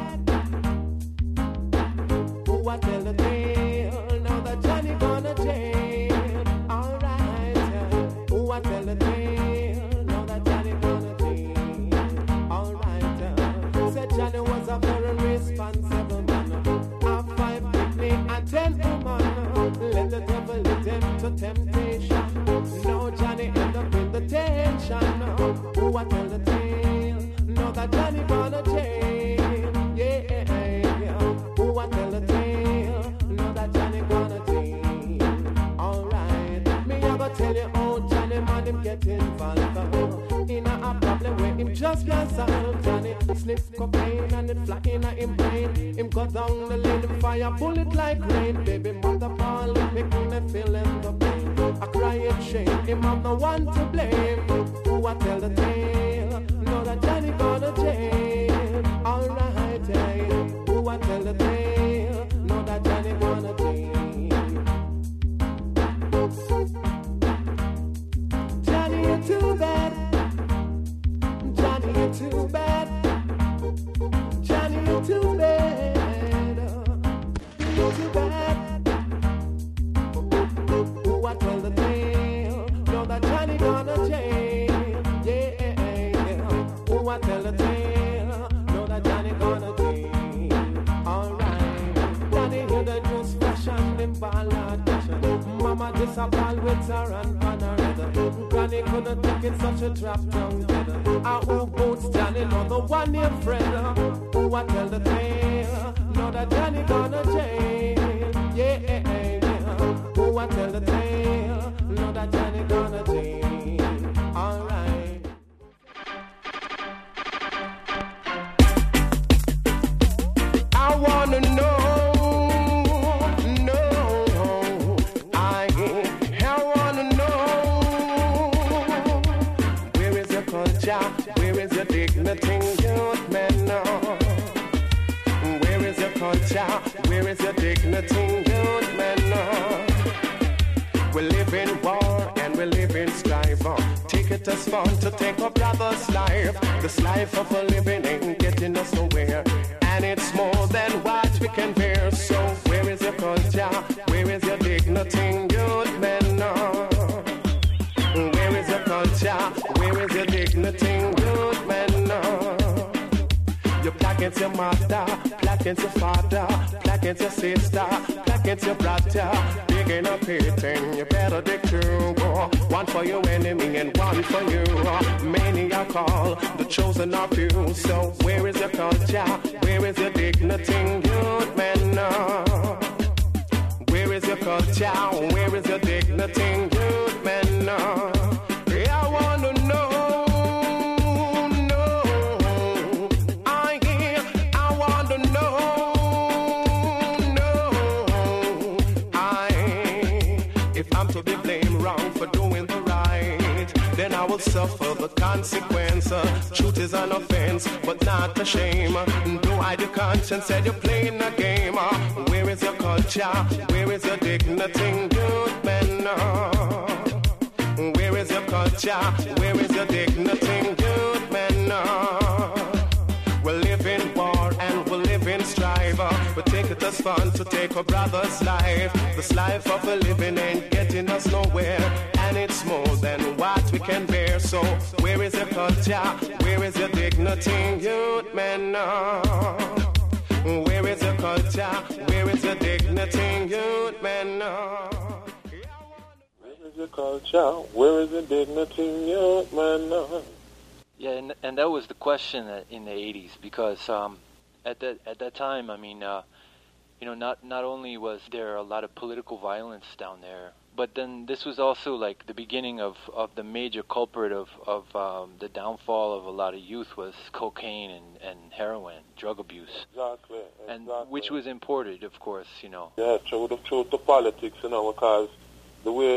Oh, I tell the tale, now that Johnny gonna jail. All right. Oh, I tell the tale, now that Johnny gonna jail. All right. Johnny gonna jail? Yeah. Who I tell the tale? Know that Johnny gonna jail. Alright, me I go tell you how Johnny man him get involved in a problem where him just can't solve. Johnny sniff cocaine and it fly in him brain. Him cut down the lane, him fire bullet like rain. Baby mother ball, him making me feeling the pain. I cry in shame, him I'm the one to blame. Who I tell the tale? Know that Johnny gonna jail. Alright, who I tell the tale? Know that Johnny gonna jail. Johnny, you're too bad. Johnny, you're too bad. Johnny, you're too bad. You're too bad. Who I tell the tale? Know that Johnny gonna jail. Yeah. Who I tell the tale? Know that Johnny gonna jail. Alright. Johnny hear the news fashion, them ballad fashion. Mama disappoint with her and panorama. Granny couldn't take it, such a trap down together. Who boots Johnny, know the one named Fred. Who I tell the tale? Know that Johnny gonna jail. Yeah. Who I tell the tale? Know that Johnny gonna jail. Alright. I wanna know. Where is your dignity, youth men? Where is your culture? Where is your dignity, youth men? We live in war and we live in strife. Take it as fun to take a brother's life. This life of a living ain't getting us nowhere, and it's more than what we can bear. So where is your culture? Where is your dignity, youth men? Where is your culture? Where is your dignity, youth men? You black against your mother, black against your father, black against your sister, black against your brother. Big enough hating, you better dig two. One for your enemy and one for you. Many are called, the chosen are few. So where is your culture? Where is your dignity, youth men? Where is your culture? Where is your dignity, youth men? I wanna know. Suffer the consequence. Truth is an offense, but not a shame. Do I the conscience said you're playing a game? Where is your culture? Where is your dignity, youth men? Where is your culture? Where is your dignity, youth men? We live in war and we live in strife. We take it as fun to take a brother's life. This life of a living ain't getting us nowhere, and it's more than what we can bear. So where is your culture? Where is your dignity, youth men? Where is your culture? Where is your dignity, youth men? Where is your culture? Where is your dignity, youth men? Yeah, and that was the question in the 80s, because at that time, I mean, not only was there a lot of political violence down there, but then this was also like the beginning of the major culprit of the downfall of a lot of youth was cocaine and heroin, drug abuse. Exactly. And which was imported, of course, Yeah, through the politics, because the way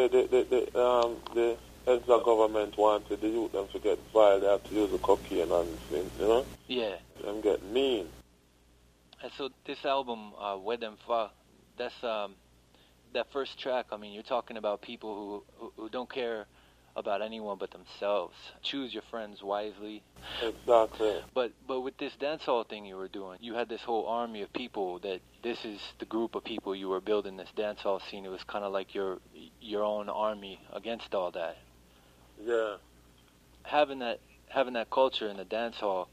the Edza government wanted the youth them to get vile, they have to use the cocaine and things, Yeah. Them get mean. And so this album, Wedem Fa, that's that first track. I mean, you're talking about people who don't care about anyone but themselves. Choose your friends wisely. Exactly. But with this dancehall thing you were doing, you had this whole army of people that this is the group of people you were building this dancehall scene. It was kind of like your own army against all that. Yeah. Having that culture in the dancehall,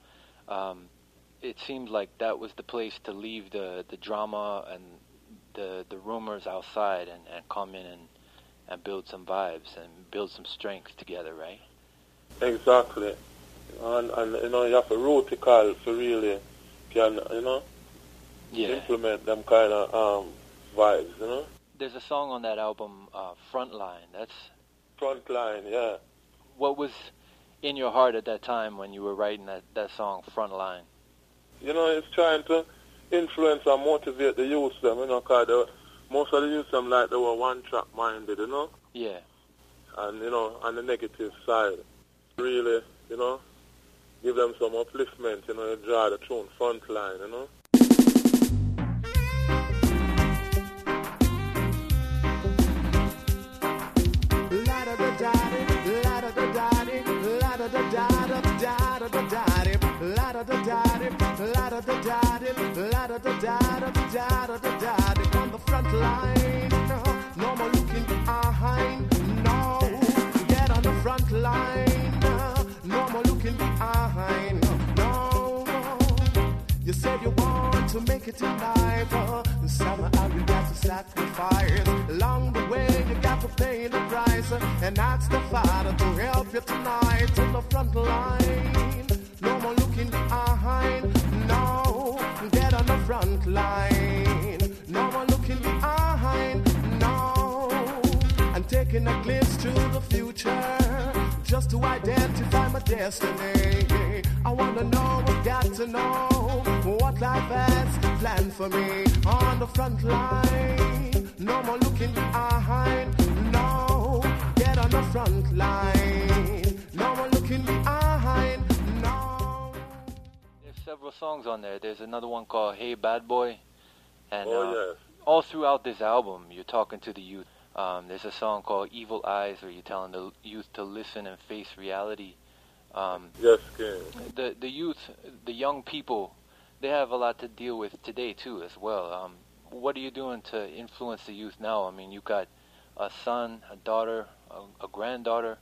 it seemed like that was the place to leave the drama and the rumors outside and come in and build some vibes and build some strength together, right? Exactly. And you know, you have a rootical to really can, you know, implement them kind of vibes, you know. There's a song on that album, Frontline. That's Frontline, yeah. What was in your heart at that time when you were writing that song, Frontline? You know, it's trying to influence and motivate the youth, them, you know, because most of the youth, them, like, they were one-track minded, you know? Yeah. And, you know, on the negative side, really, you know, give them some upliftment, you know, you draw the tune Frontline, you know? On the front line, no more looking behind. No, get on the front line, no more looking behind. No, you said you want to make it in life. Somehow you got to sacrifice. Along the way, you got to pay the price. And ask the Father to help you tonight. On the front line, no more looking behind. No, get on the front line. No more looking behind. No, I'm taking a glimpse to the future just to identify my destiny. I want to know, I've got to know what life has planned for me. On the front line, no more looking behind. No, get on the front line. No more looking behind. No. There's several songs on there. There's another one called Hey Bad Boy. And yes. All throughout this album, you're talking to the youth. There's a song called Evil Eyes where you're telling the youth to listen and face reality. Yes, King. The youth, the young people, they have a lot to deal with today too as well. What are you doing to influence the youth now? I mean, you got a son, a daughter, a granddaughter,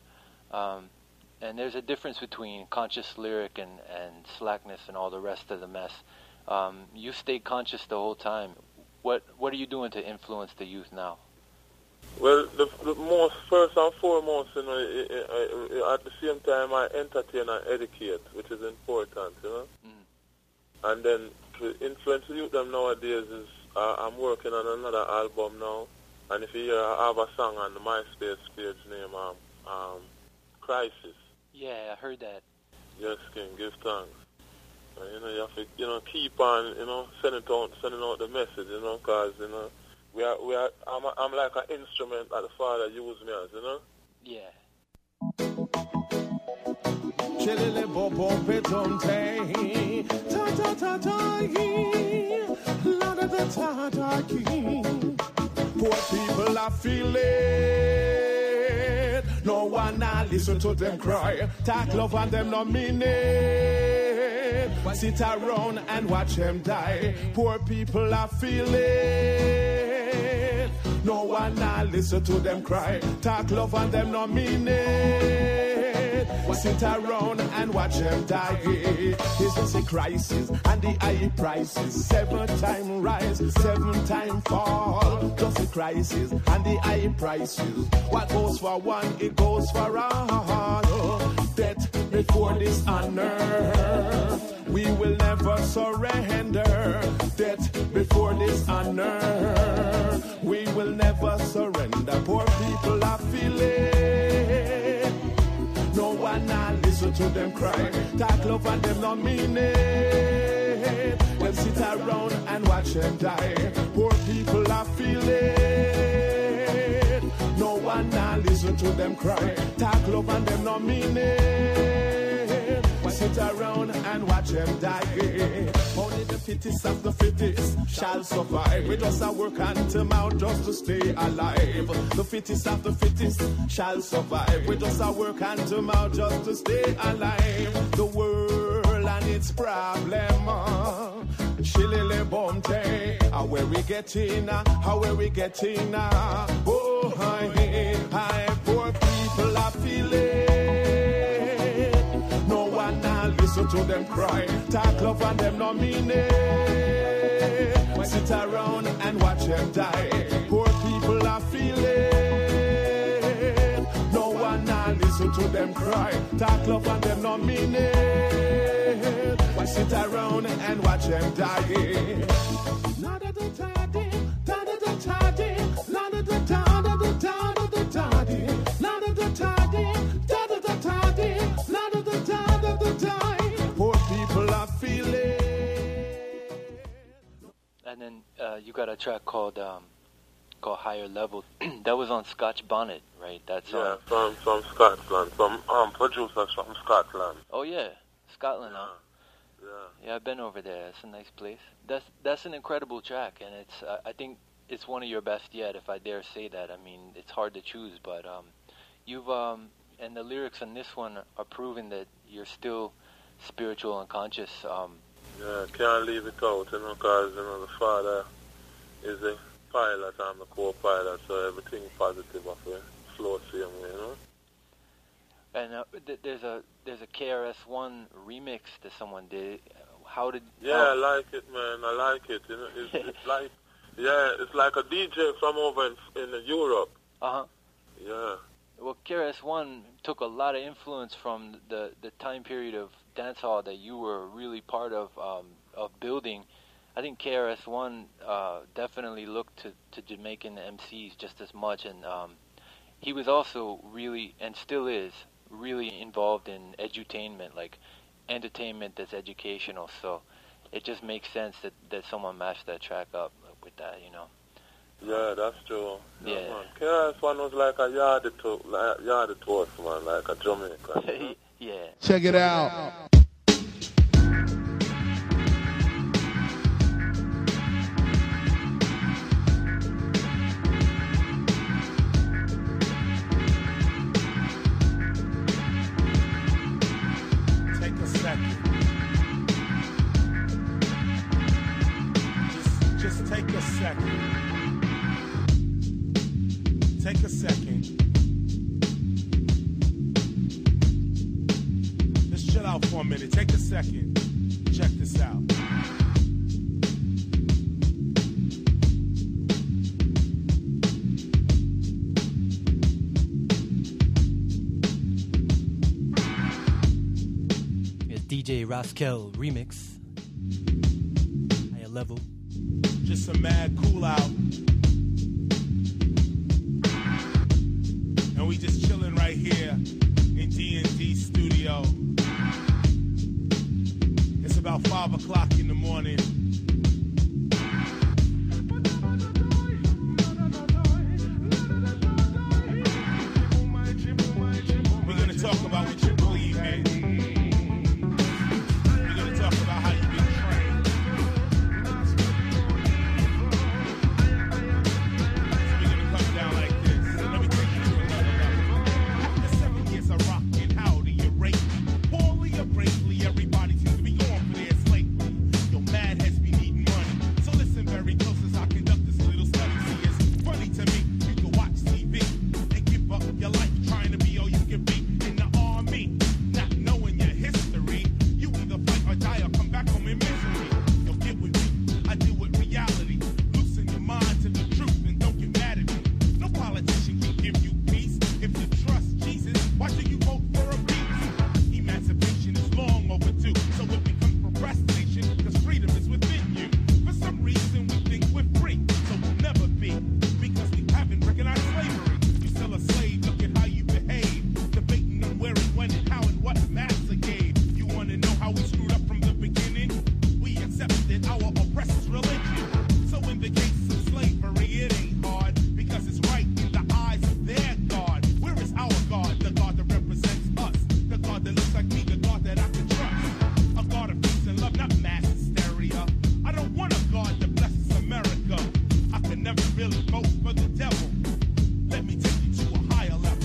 and there's a difference between conscious lyric and slackness and all the rest of the mess. You stay conscious the whole time. What are you doing to influence the youth now? Well, the most, first and foremost, you know, at the same time I entertain and educate, which is important, you know. And then to influence the youth them nowadays is, I'm working on another album now, and if you hear, I have a song on the MySpace page named Crisis. Yeah, I heard that. Yes, King, give thanks. And, you know, you have to, you know, keep on, you know, sending out the message, you know, because, you know, I'm like an instrument that the Father used me as, you know? Yeah. Chilele bobo petomte, ta ta ta ta ye, la da da ta ta ye. Poor people are feeling, no one now listen to them cry. Talk love and them no mean it. Sit around and watch them die. Poor people are feeling, no one now listen to them cry. Talk love and them no mean it. Sit around and watch them die. It's just a crisis and the high prices. 7 times rise, 7 times fall. Just a crisis and the high prices. What goes for one, it goes for all. Death before dishonor. We will never surrender. Death before dishonor. We will never surrender. Poor people are feeling. No one now listen to them cry. Talk love and them not mean it. Them sit around and watch them die. Poor people are feeling. No one now listen to them cry. Talk love and them not mean it. Sit around and watch them die. Only the fittest of the fittest shall survive. We just work hand to mouth just to stay alive. The fittest of the fittest shall survive. We just work hand to mouth just to stay alive. The world and its problem. Shillele bomte. How where we getting? How where we getting? Oh, hi, poor people are feeling. No one now listen to them cry. Talk love and them no mean it. Sit around and watch them die. Poor people are feeling. No one now listen listen to them cry. Talk love and them not mean it. Why sit around and watch them dying? Poor people are feeling. And then you got a track called Higher Level. That was on Scotch Bonnet, right? That's from Scotland. Some producers from Scotland. Oh yeah, Scotland, huh? Yeah, I've been over there. It's a nice place. That's an incredible track, and it's I think it's one of your best yet, if I dare say that. I mean, it's hard to choose, but you've and the lyrics on this one are proving that you're still spiritual and conscious. Yeah, can't leave it out, because the father is a pilot, I'm the co-pilot, so everything positive of it flows same way, And there's a KRS-One remix that someone did. How did? I like it, man. I like it. It's like, it's like a DJ from over in Europe. Yeah. Well, KRS-One took a lot of influence from the time period of dancehall that you were really part of building. I think KRS-One definitely looked to Jamaican MCs just as much, and he was also really, and still is, really involved in edutainment, like entertainment that's educational. So it just makes sense that someone matched that track up with that, Yeah, that's true. Yeah. Man. KRS-One was like a yardie toast, man, like a Jamaican. Yeah. Check it out. Take a second. Let's chill out for a minute. Take a second. Check this out. It's DJ Rascal remix. Higher Level. Just a mad cool out. And we just chilling right here in D&D studio. It's about 5 o'clock in the morning. We're gonna talk about what you believe in. We're gonna talk about how you've been trained. So we're gonna come down like this. Let me take you to another level. The 7 years of rockin', how do you rate me? Poorly or bravely, everybody seems to be going for theirs lately. Your mad heads be needing money. So listen very close as I conduct this little study. See, it's funny to me, you can watch TV and give up your life trying to be all you can be in the army, not knowing your history. You either fight or die or come back home in misery. You'll get with me, I deal with reality. Loosen your mind to the truth and don't get mad at me. No politician can give you peace. If you trust Jesus, why do you vote for a beast? Emancipation is long overdue, so it becomes procrastination, because freedom is within you. For some reason we think we're free, so we'll never be, because we haven't recognized slavery. You're still a slave, look at how you behave, debating on where and when and how and what master gave. You want to know how we screwed up from the beginning? We accepted our oppressor's religion. So in the case of slavery, it ain't hard, because it's right in the eyes of their God. Where is our God? The God that represents us, the God that looks like me, the God that I can trust, a God of peace and love, not mass hysteria. I don't want a God that blesses America. I can never really vote for the devil. Let me take you to a higher level.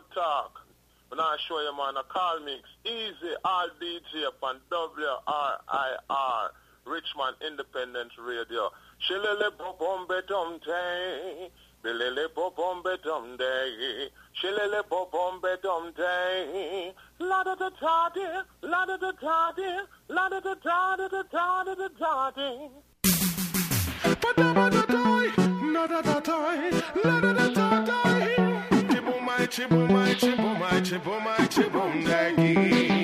good talk. When I show you, man, a call mix. Easy, all DJ upon WRIR, Richmond Independent Radio. Shillele bobom betom day. Bilele bobom betom day. Shillele bobom betom day. La da da da da, la da da da da, la da da da da da da da da da. Chibumai, chibumai, chibumai, chibumdagi.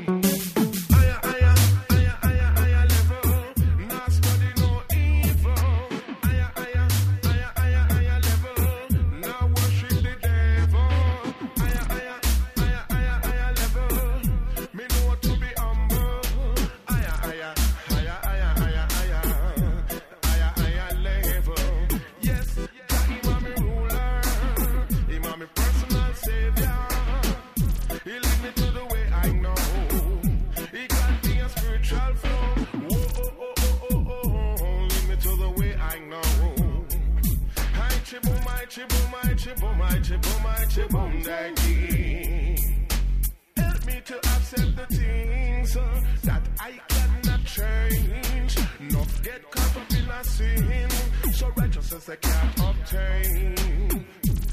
Help me to accept the things that I cannot change. Not get caught up in a sin, so righteousness I can't obtain.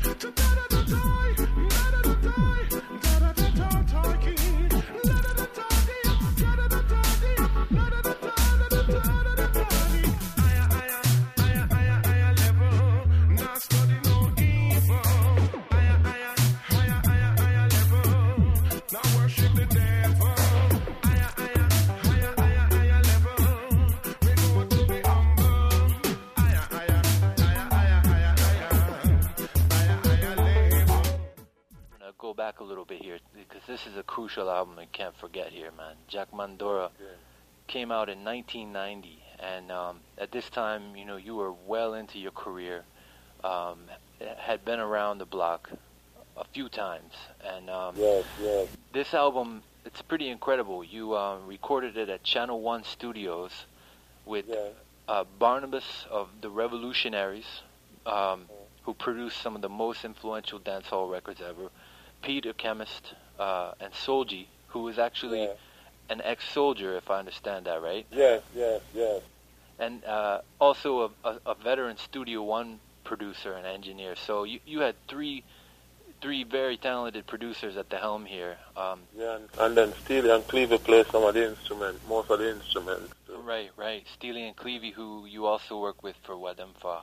Back a little bit here because this is a crucial album I can't forget here, man. Jack Mandora came out in 1990, and at this time, you know, you were well into your career, had been around the block a few times, and this album, it's pretty incredible. You recorded it at Channel One Studios with Barnabas of the Revolutionaries, who produced some of the most influential dancehall records ever. Peter Chemist, and Solji, who was actually an ex-soldier, if I understand that right. Yes. And also a veteran Studio One producer and engineer. So you had three very talented producers at the helm here. And then Steely and Clevie play some of the instruments, most of the instruments. Right. Steely and Clevie, who you also work with for Wademfa.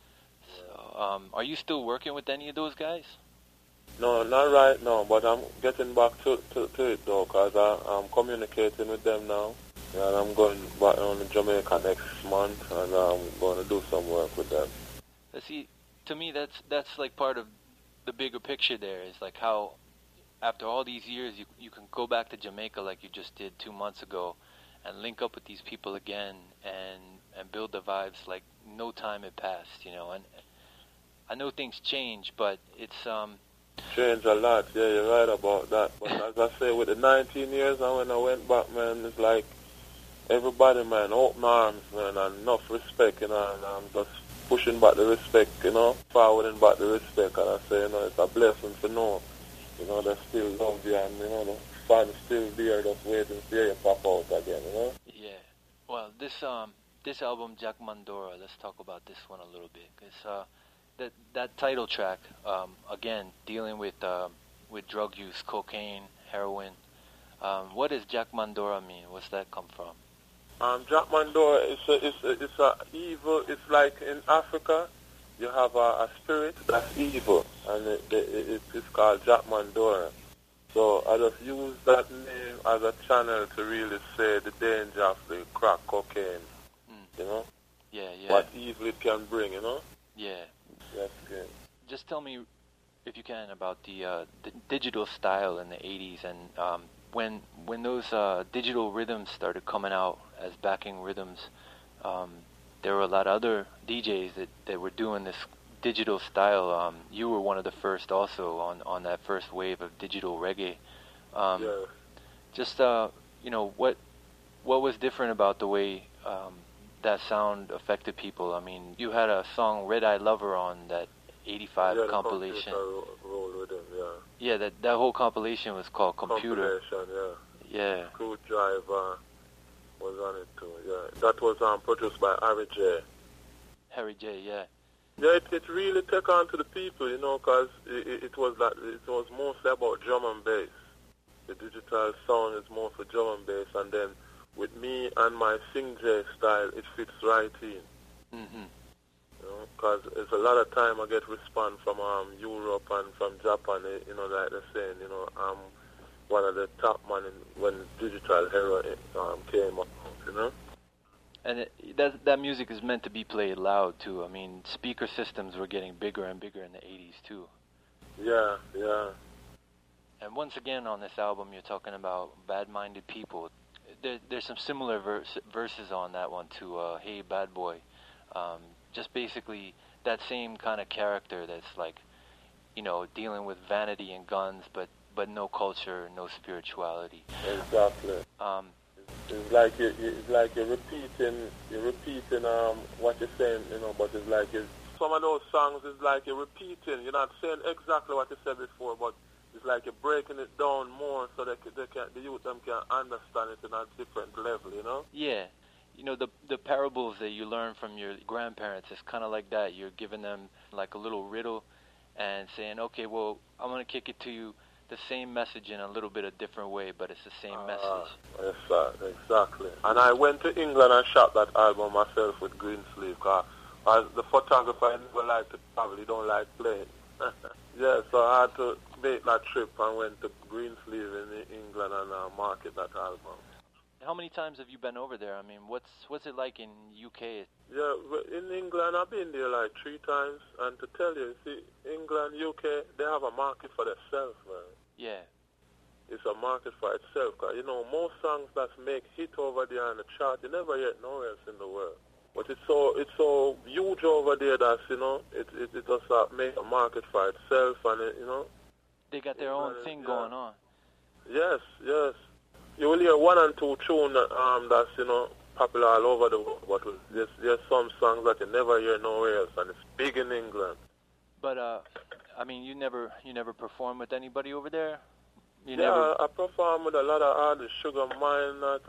So, are you still working with any of those guys? No, not right now, but I'm getting back to it though, because I'm communicating with them now. And I'm going back on to Jamaica next month, and I'm going to do some work with them. See, to me, that's like part of the bigger picture there, is like how after all these years you can go back to Jamaica like you just did 2 months ago and link up with these people again and build the vibes like no time had passed, you know. And I know things change, but it's changed a lot, yeah, you're right about that. But as I say, with the 19 years and when I went back, man, it's like everybody, man, open arms, man, and enough respect, you know, and I'm just pushing back the respect, you know, forwarding back the respect, and I say, you know, it's a blessing to know, you know, they still love you, and, you know, the fans still there just waiting to hear you pop out again, you know? Yeah. Well, this album, Jack Mandora, let's talk about this one a little bit, because that title track, again, dealing with drug use, cocaine, heroin. What does Jack Mandora mean? What's that come from? Jack Mandora, it's a evil. It's like in Africa, you have a spirit that's evil, and it's called Jack Mandora. So I just use that name as a channel to really say the danger of the crack cocaine. You know? Yeah. What evil it can bring, you know? Yeah. That's good. Just tell me, if you can, about the digital style in the 80s, and when those digital rhythms started coming out as backing rhythms, there were a lot of other DJs that were doing this digital style. You were one of the first also on that first wave of digital reggae. Just, you know, what was different about the way that sound affected people? I mean, you had a song Red Eye Lover on that 85 compilation. Yeah, that whole compilation was called Computer. Compilation, yeah. Screwdriver was on it too, yeah. That was produced by Harry J. Harry J, yeah. Yeah, it really took on to the people, you know, because it was mostly about drum and bass. The digital sound is more for drum and bass, and then with me and my Sing J style, it fits right in. Mm-hmm. You know, because it's a lot of time I get response from Europe and from Japan, you know, like they're saying, you know, I'm one of the top man when digital era came up, you know. And that music is meant to be played loud too. I mean, speaker systems were getting bigger and bigger in the 80s too. Yeah. And once again on this album, you're talking about bad-minded people. There's some similar verses on that one to Hey Bad Boy. Just basically that same kind of character that's like, you know, dealing with vanity and guns, but no culture, no spirituality. Exactly. It's like you're repeating what you're saying, you know, but it's like some of those songs is like you're repeating. You're not saying exactly what you said before, but it's like you're breaking it down more so the youth them can understand it in a different level, you know? Yeah. You know, the parables that you learn from your grandparents is kind of like that. You're giving them like a little riddle and saying, okay, well, I'm going to kick it to you the same message in a little bit of different way, but it's the same message. Yes, exactly. And I went to England and shot that album myself with Greensleeve, because the photographer I never like to travel, he don't like playing. Yeah, so I had to make that trip and went to Greensleeve in England and market that album. How many times have you been over there? I mean, what's it like in UK? Yeah, in England I've been there like 3 times, and to tell you, see, England, UK, they have a market for themselves, man. Yeah. It's a market for itself, because, you know, most songs that make hit over there on the chart, you never hear it nowhere else in the world. But it's so huge over there that, you know, it does make a market for itself, and, you know. They got their own thing going on. Yes. You will hear 1 and 2 tunes that's, you know, popular all over the world, but there's some songs that you never hear nowhere else, and it's big in England. But, I mean, you never perform with anybody over there? I perform with a lot of artists, Sugar Minott,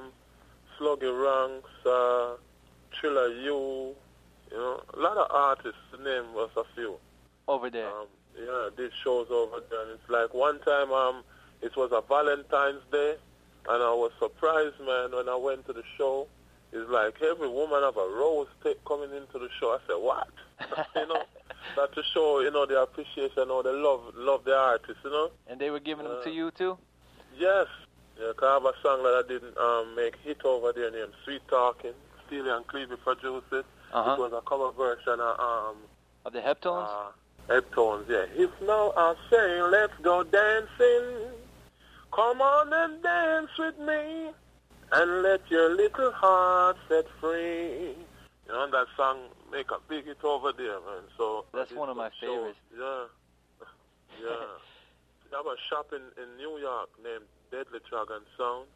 Sluggy Ranks, Triller U, you know, a lot of artists, the name was a few. Over there? Did shows over there, and it's like one time, it was a Valentine's Day, and I was surprised, man, when I went to the show. It's like every woman have a rose coming into the show. I said, what? You know, that to show, you know, the appreciation or the love the artist, you know. And they were giving them to you too? Yes. Yeah, 'cause I have a song that I didn't make hit over there named Sweet Talking. Steely and Clevie produced it. It was a cover version of the Heptones? Heptones, yeah. If now I say, let's go dancing, come on and dance with me, and let your little heart set free. You know, that song make a big hit over there, man. So that's one of my favorites. Yeah. I have a shop in New York named Deadly Dragon Sound.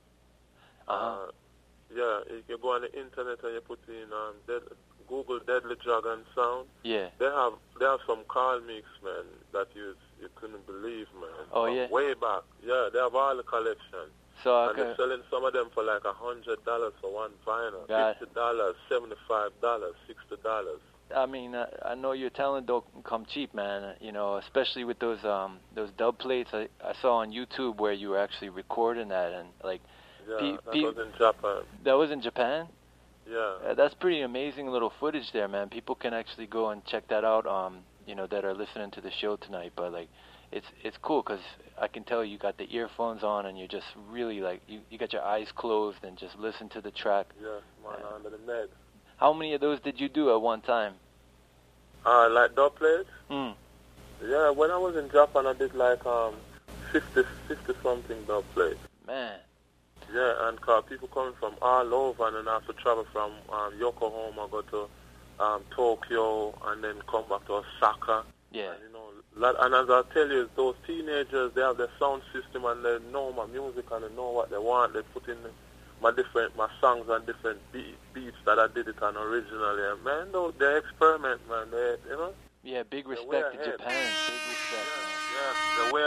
You go on the internet and you put in Google Deadly Dragon Sound. Yeah. They have some Carl mix, man, that you couldn't believe, man. Oh, yeah? Way back. Yeah, they have all the collection. So and they're selling some of them for like $100 for one vinyl. God. $50, $75, $60. I mean, I know your talent don't come cheap, man. You know, especially with those dub plates I saw on YouTube where you were actually recording that, and like. Yeah, that was in Japan. That was in Japan? Yeah. That's pretty amazing little footage there, man. People can actually go and check that out. You know, that are listening to the show tonight. But like, it's cool because I can tell you got the earphones on and you're just really like you got your eyes closed and just listen to the track. Yeah, man, under the med. How many of those did you do at one time? Like dub plates? Yeah, when I was in Japan, I did like 50 something dub plates. Man. Yeah, and people coming from all over, and then I have to travel from Yokohama, go to Tokyo, and then come back to Osaka. Yeah. And, you know, and as I tell you, those teenagers, they have their sound system, and they know my music, and they know what they want. They put in my songs on different beats that I did it on originally. And man, they experiment, man. They, you know. Yeah, big respect to Japan. Big respect. Yeah, they're way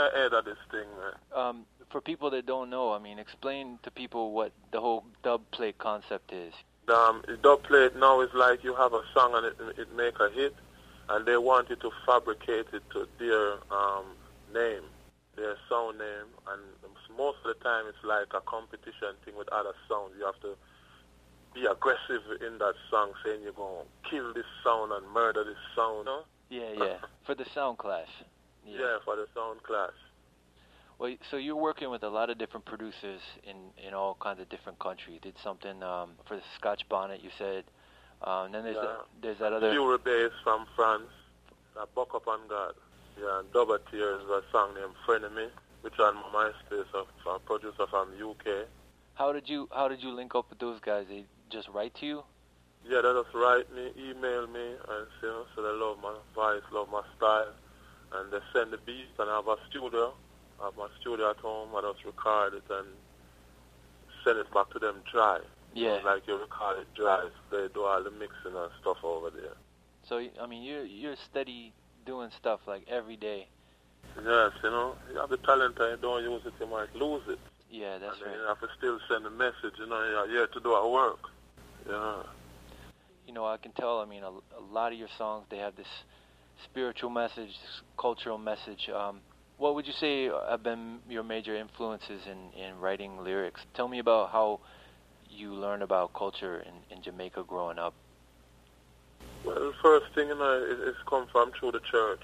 this thing, man. For people that don't know, I mean, explain to people what the whole dub plate concept is. Dub plate now is like you have a song and it make a hit, and they want you to fabricate it to their name, their sound name, and most of the time it's like a competition thing with other sounds. You have to be aggressive in that song, saying you're going to kill this sound and murder this sound. No? Yeah. For the sound clash. Yeah, for the sound clash. Well, so you're working with a lot of different producers in all kinds of different countries. You did something for the Scotch Bonnet, you said. And then there's that other... Fury Bass from France. Buck Up on God. Yeah, and Double Tears, a song named Frenemy, which on my MySpace of a producer from UK. How did you link up with those guys? They just write to you? Yeah, they just write me, email me, and so they love my voice, love my style, and they send the beats, and I have a studio. I have my studio at home. I just record it and send it back to them dry. Yeah. You know, like you record it dry. They do all the mixing and stuff over there. So, I mean, you're steady doing stuff like every day. Yes, you know, you have the talent and you don't use it, you might lose it. Yeah, that's right. You have to still send a message, you know, you're here to do our work. Yeah. You know, I can tell, I mean, a lot of your songs, they have this spiritual message, this cultural message. What would you say have been your major influences in writing lyrics? Tell me about how you learned about culture in Jamaica growing up. Well, the first thing, you know, it's come from through the church.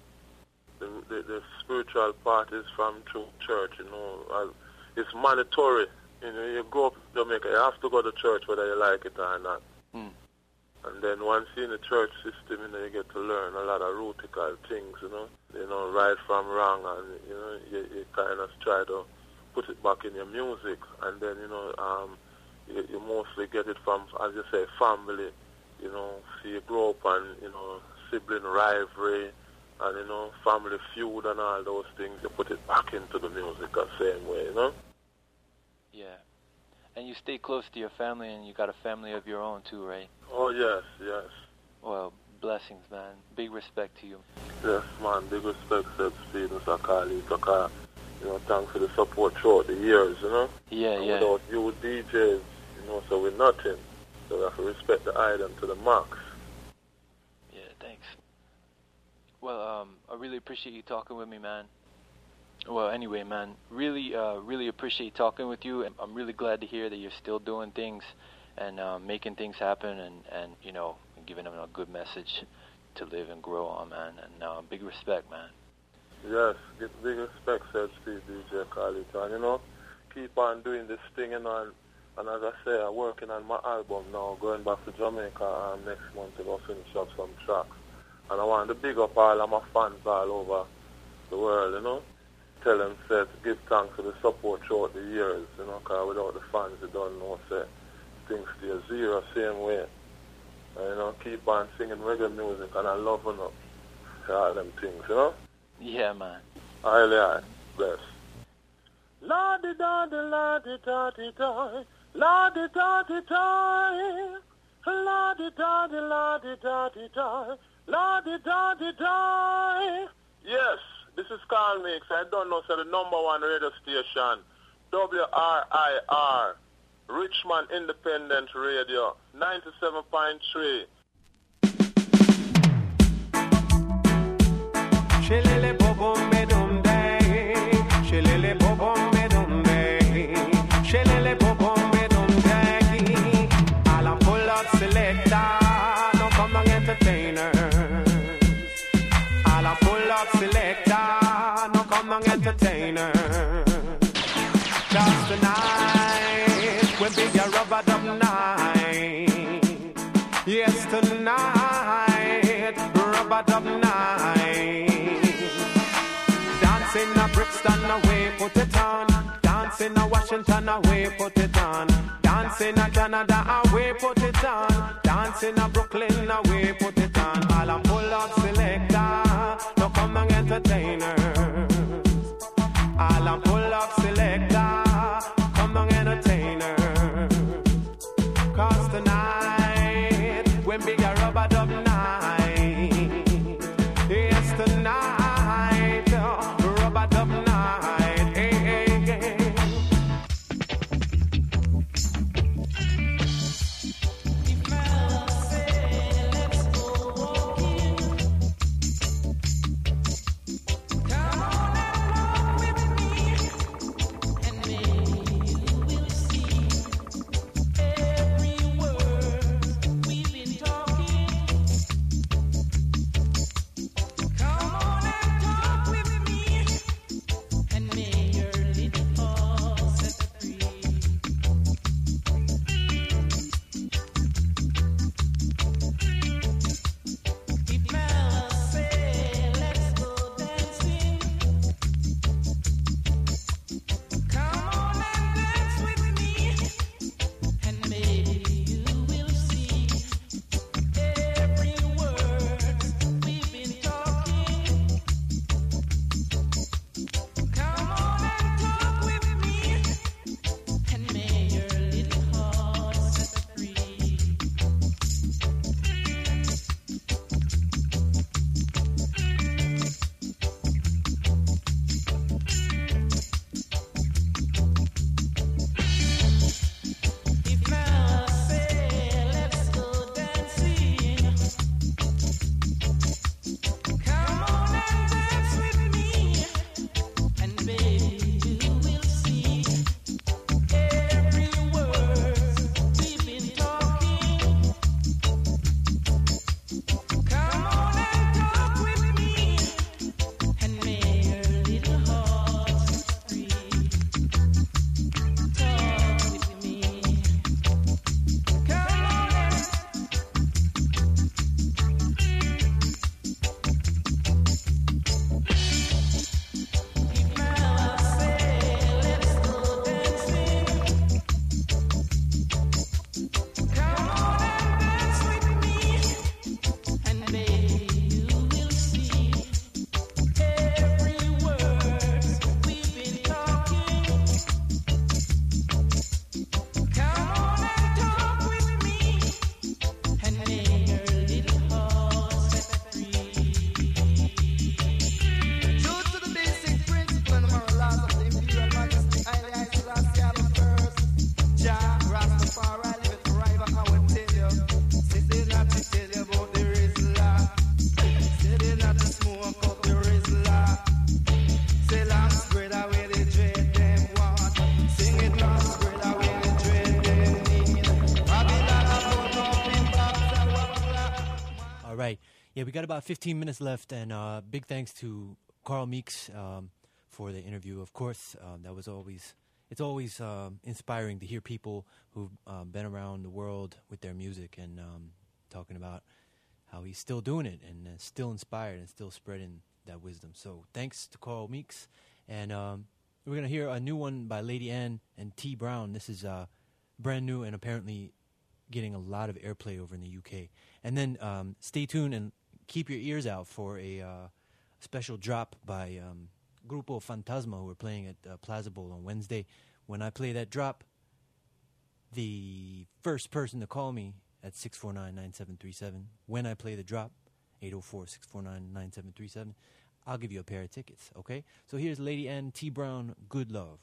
The spiritual part is from through church, you know. It's mandatory. You know, you go up to Jamaica, you have to go to church whether you like it or not. And then once you're in the church system, you know, you get to learn a lot of rutical things, you know, right from wrong, and, you know, you kind of try to put it back in your music, and then, you know, you mostly get it from, as you say, family, you know, so you grow up and, you know, sibling rivalry, and, you know, family feud and all those things, you put it back into the music the same way, you know? Yeah. And you stay close to your family, and you got a family of your own too, right? Oh, yes, yes. Well, blessings, man. Big respect to you. Yes, man. Big respect to Stephen Sakali. You know, thanks for the support throughout the years, you know? Yeah. Without you DJs, you know, so we're nothing. So we have to respect the item to the max. Yeah, thanks. Well, I really appreciate you talking with me, man. Well, anyway, man, really appreciate talking with you. And I'm really glad to hear that you're still doing things and making things happen and you know, giving them a good message to live and grow on, man. And big respect, man. Yes, get big respect, said Steve DJ Carlito. And, you know, keep on doing this thing, and as I say, I'm working on my album now, going back to Jamaica next month to go finish up some tracks. And I want to big up all of my fans all over the world, you know. Tell them, say, to give thanks for the support throughout the years, you know, because without the fans, you don't know, say, things stay zero, same way. And, you know, keep on singing reggae music, and I love up all them things, you know? Yeah, man. Aye, bless. La-di-da-di, la-di-da-di-da, la-di-da-di-da, la-di-da-di, la-di-da-di-da, la-di-da-di-da. Yes. This is Carl Mix. I don't know, so the #1 radio station, WRIR, Richmond Independent Radio, 97.3. Shilele bobom bedum day, shilele bobom bedum day, shilele bobom bedum day. I'll pull up selector, no come on entertainers. I'll pull up selector, no come on entertainers. Just tonight, we'll be your rubber dub night. Yes, tonight, rubber dub night. Dancing a Brixton away, put it on. Dancing a Washington away, put it on. Dancing a Canada away, put it on. Dancing a Brooklyn away, put it on. All I'm pull up selector, no come and entertainers. All I'm pull up selector, come and entertainers. Cause tonight, when big a rubber dub night. Yes, tonight, rubber dub night. we got about 15 minutes left, and big thanks to Carl Meeks for the interview. Of course, it's always inspiring to hear people who've been around the world with their music and talking about how he's still doing it and still inspired and still spreading that wisdom. So thanks to Carl Meeks. And we're going to hear a new one by Lady Ann and T. Brown. This is brand new and apparently getting a lot of airplay over in the UK. And then stay tuned and keep your ears out for a special drop by Grupo Fantasma, who are playing at Plaza Bowl on Wednesday. When I play that drop, the first person to call me at 649-9737, when I play the drop, 804-649-9737, I'll give you a pair of tickets, okay? So here's Lady Ann T. Brown, Good Love.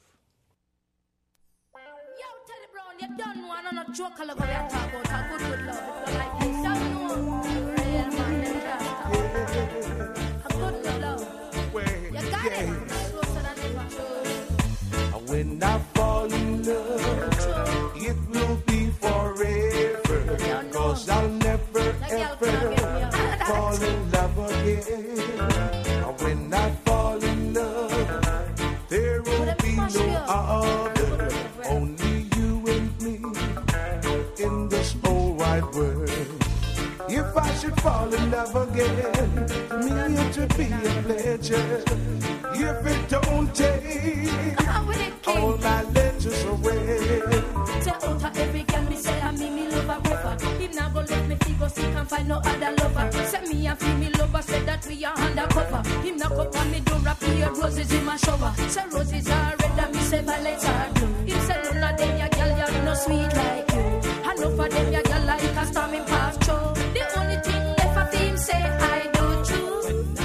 Yo, Teddy Brown, you done one on a joke, I love what I talk about, a good love. Because like you don't know, real man, them can't stop. A good love. You got it. Closer than ever. When I fall in love, it will be forever. Cause I'll never, ever fall in love again. When I fall in love, there will be no other. Only you and me in this whole wide world. If I should fall in love again, to me it would be a pleasure. If it don't take all my letters away. Tell out of every girl me say I me love a brother. Him not go let me figure see can find no other lover. Say me and feel me lover say that we are undercover. Him not come on me door appear roses in my shower. Say roses are red and me say violets are blue. Him say none of them ya girl you no sweet like you. And no for them ya girl like a storming past through. The only thing left of him say I do too.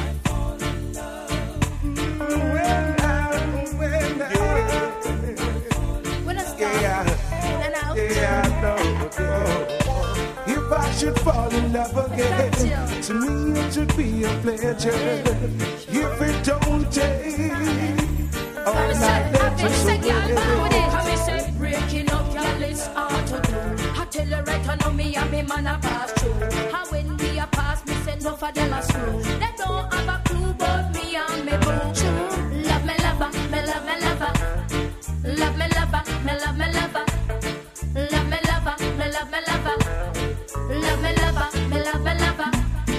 If I should fall in love again, to me it should be a pleasure. If it don't take all my letters away. Breaking up your list hard to do. I tell you right, I know me and me man a pass through. How when we a pass, me send no for them a screw. They don't have a clue about me and me boo. True, love me lover, me love me lover. Love me lover, me love me lover. Love me lover, me love me lover. Love me lover, me love me lover.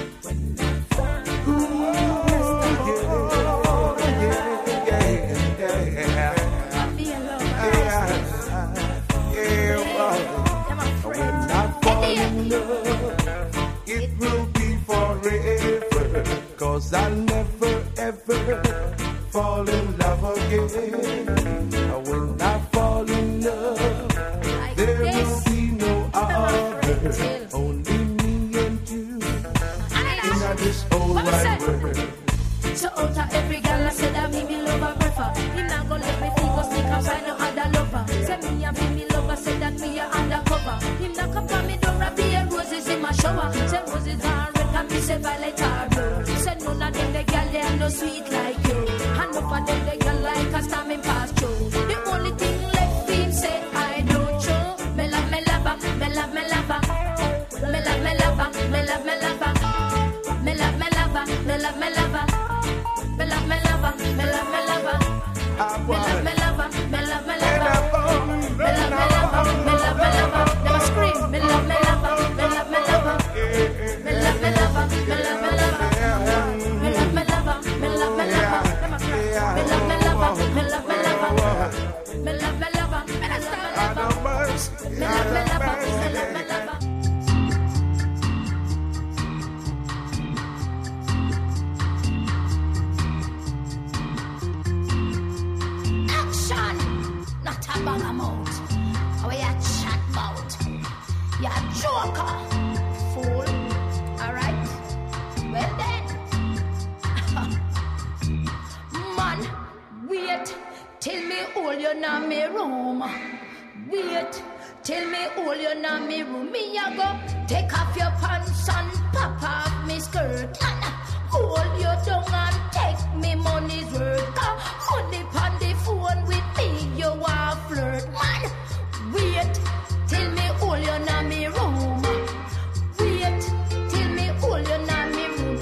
It will be forever. Cause I'll never ever fall in love again. When I fall in love, there will be no other. Only me and you in this whole wide world. So out of every girl I said that me love a prefer. Him not gonna let me feel go stick and find no other lover. Say me and me lover said that me a undercover. Him not come to me door a be roses in my shower. Say roses are red and me say violet are blue. Say none of them the girl they are no sweet like you. And none of them the girl like a storming past through. The only thing left him say I don't show. Me love me lover, me love me lover. Me love me lover, me love me lover. Me love me lover, me love me lover. Me love me lover, me love me lover. Me love me lover, me love me lover. Me love me lover, me love me lover. Them a scream, me love me lover, me love me lover. Me love me lover, me love me lover. Me love me lover, me love me lover. Them a scream, me love me lover, me love me lover. Me love me lover, me love me lover. Me love me lover, me love me lover. Not a bang amount. How you chat about? You're a joker, fool. Alright? Well then. Man, wait till me hold you in me room. Wait till me hold you in me room. Me a go take off your pants and pop off me skirt. And hold you down and take me money's worth. Money on the phone with me, you want flirt. Man, wait till me hold you in me room. Wait till me hold you in me room.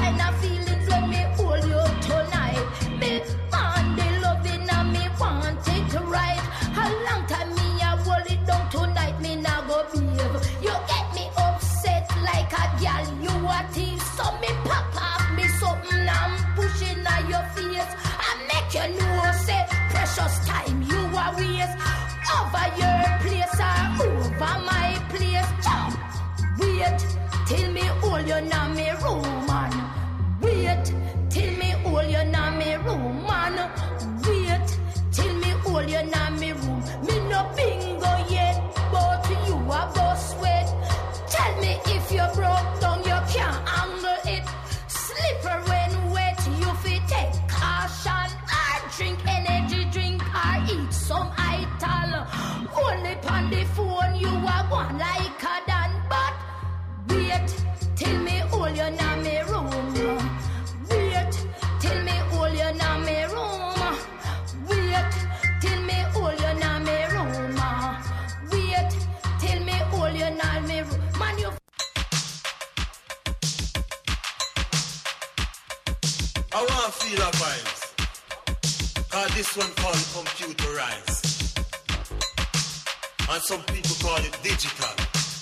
kind of feelings when me hold you tonight. Me want the loving and me want it right. A long time me a hold it down tonight, me nah go behave. You get me upset like a gal, you a thief. So me pop off me something I'm pushing on your face. I make you know say precious time you a waste. Over your place or over my place. Wait till me hold you na me room, man. Wait till me hold you na me room, man. Wait till me hold you na me room. Me no bingo yet, but you a boss wet. Tell me if you broke down, you can't handle it. Slipper when wet, you fit take caution. Or drink energy drink or eat some ital. Only on the phone you are one like a dan. But wait till me hold you na me room. Wait till me hold you na me room. Wait till me hold you na me room. Wait till me hold you na me room. Man, you I want to feel our vibes. Cause this one called computerized. And some people call it digital.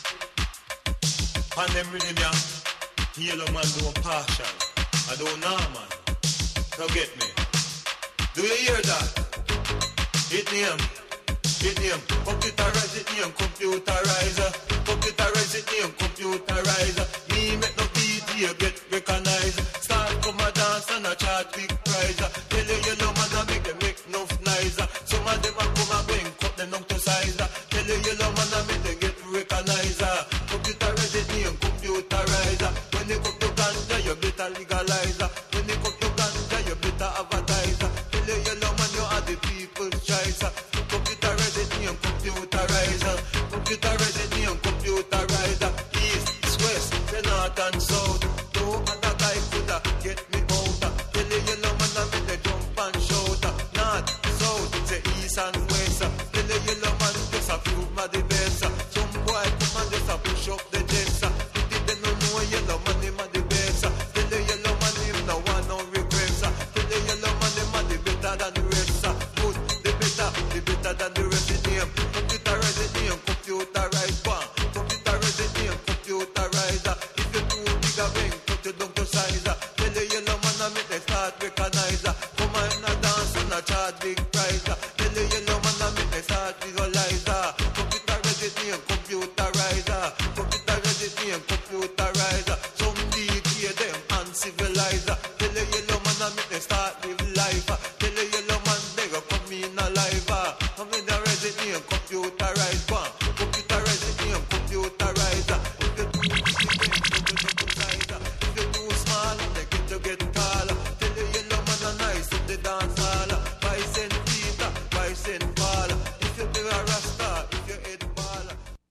And them rhythm ya, yellow man don't partial. I don't know man. Now get me. Do you hear that? It name. Computerize it name, computerizer. Computerize it name, computerizer. Me make no video get recognized. Start come a dance and a chart big prize. Tell you yellow man a make them make enough nice. Some of them a come and bring cut them down to size. Tell you yellow man a make them get recognized. Computerize it name, computerizer. When they come to ganja you better legalize. When they come to ganja you better advertise. Tell you yellow man you are the people's choice. Computerize it name, computerizer. Computerize it name, computerizer. East, west, the north and south. No other guy coulda get me out. Tell the yellow man I make the jump and shout. North, south, the east and west. Tell the yellow man just a prove my the best. Some boy come and just a push up the jets. If they don't know yellow man him a the best. Tell the yellow man him no one no regrets. Tell the yellow man him a the better than the rest. Good, the better than the rest. Name computerize the name, computerize one. Computerize the name, computerize. If you too big a ring, cut you down to size. Tell the yellow man I make them start recognize. Come on and dance and a charge big price. Tell the yellow man I make them start visualize. Computerize the name, computerize. Computerize the name, computerize. Some DJ them uncivilized. Tell the yellow man I make them start live life. Tell the yellow man they go come in alive. I mean the resident computerized one. Computerize the name, computerize. If you too big, if you too small, they get to get tall. Tell the yellow man a nice in the dance hall. Vice and Peter, vice and Paul. If you be a rasta, if you head ball.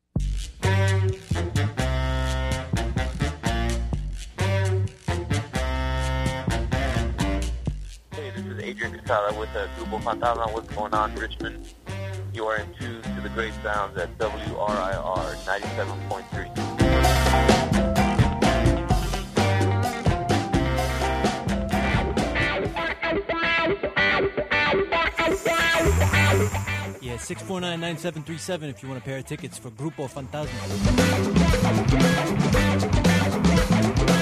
Hey, this is Adrian Casala with Grupo Fantasma. What's going on, Richmond? You are in tune to the great sounds at WRIR 97.3. Yeah, 649-9737 if you want a pair of tickets for Grupo Fantasma.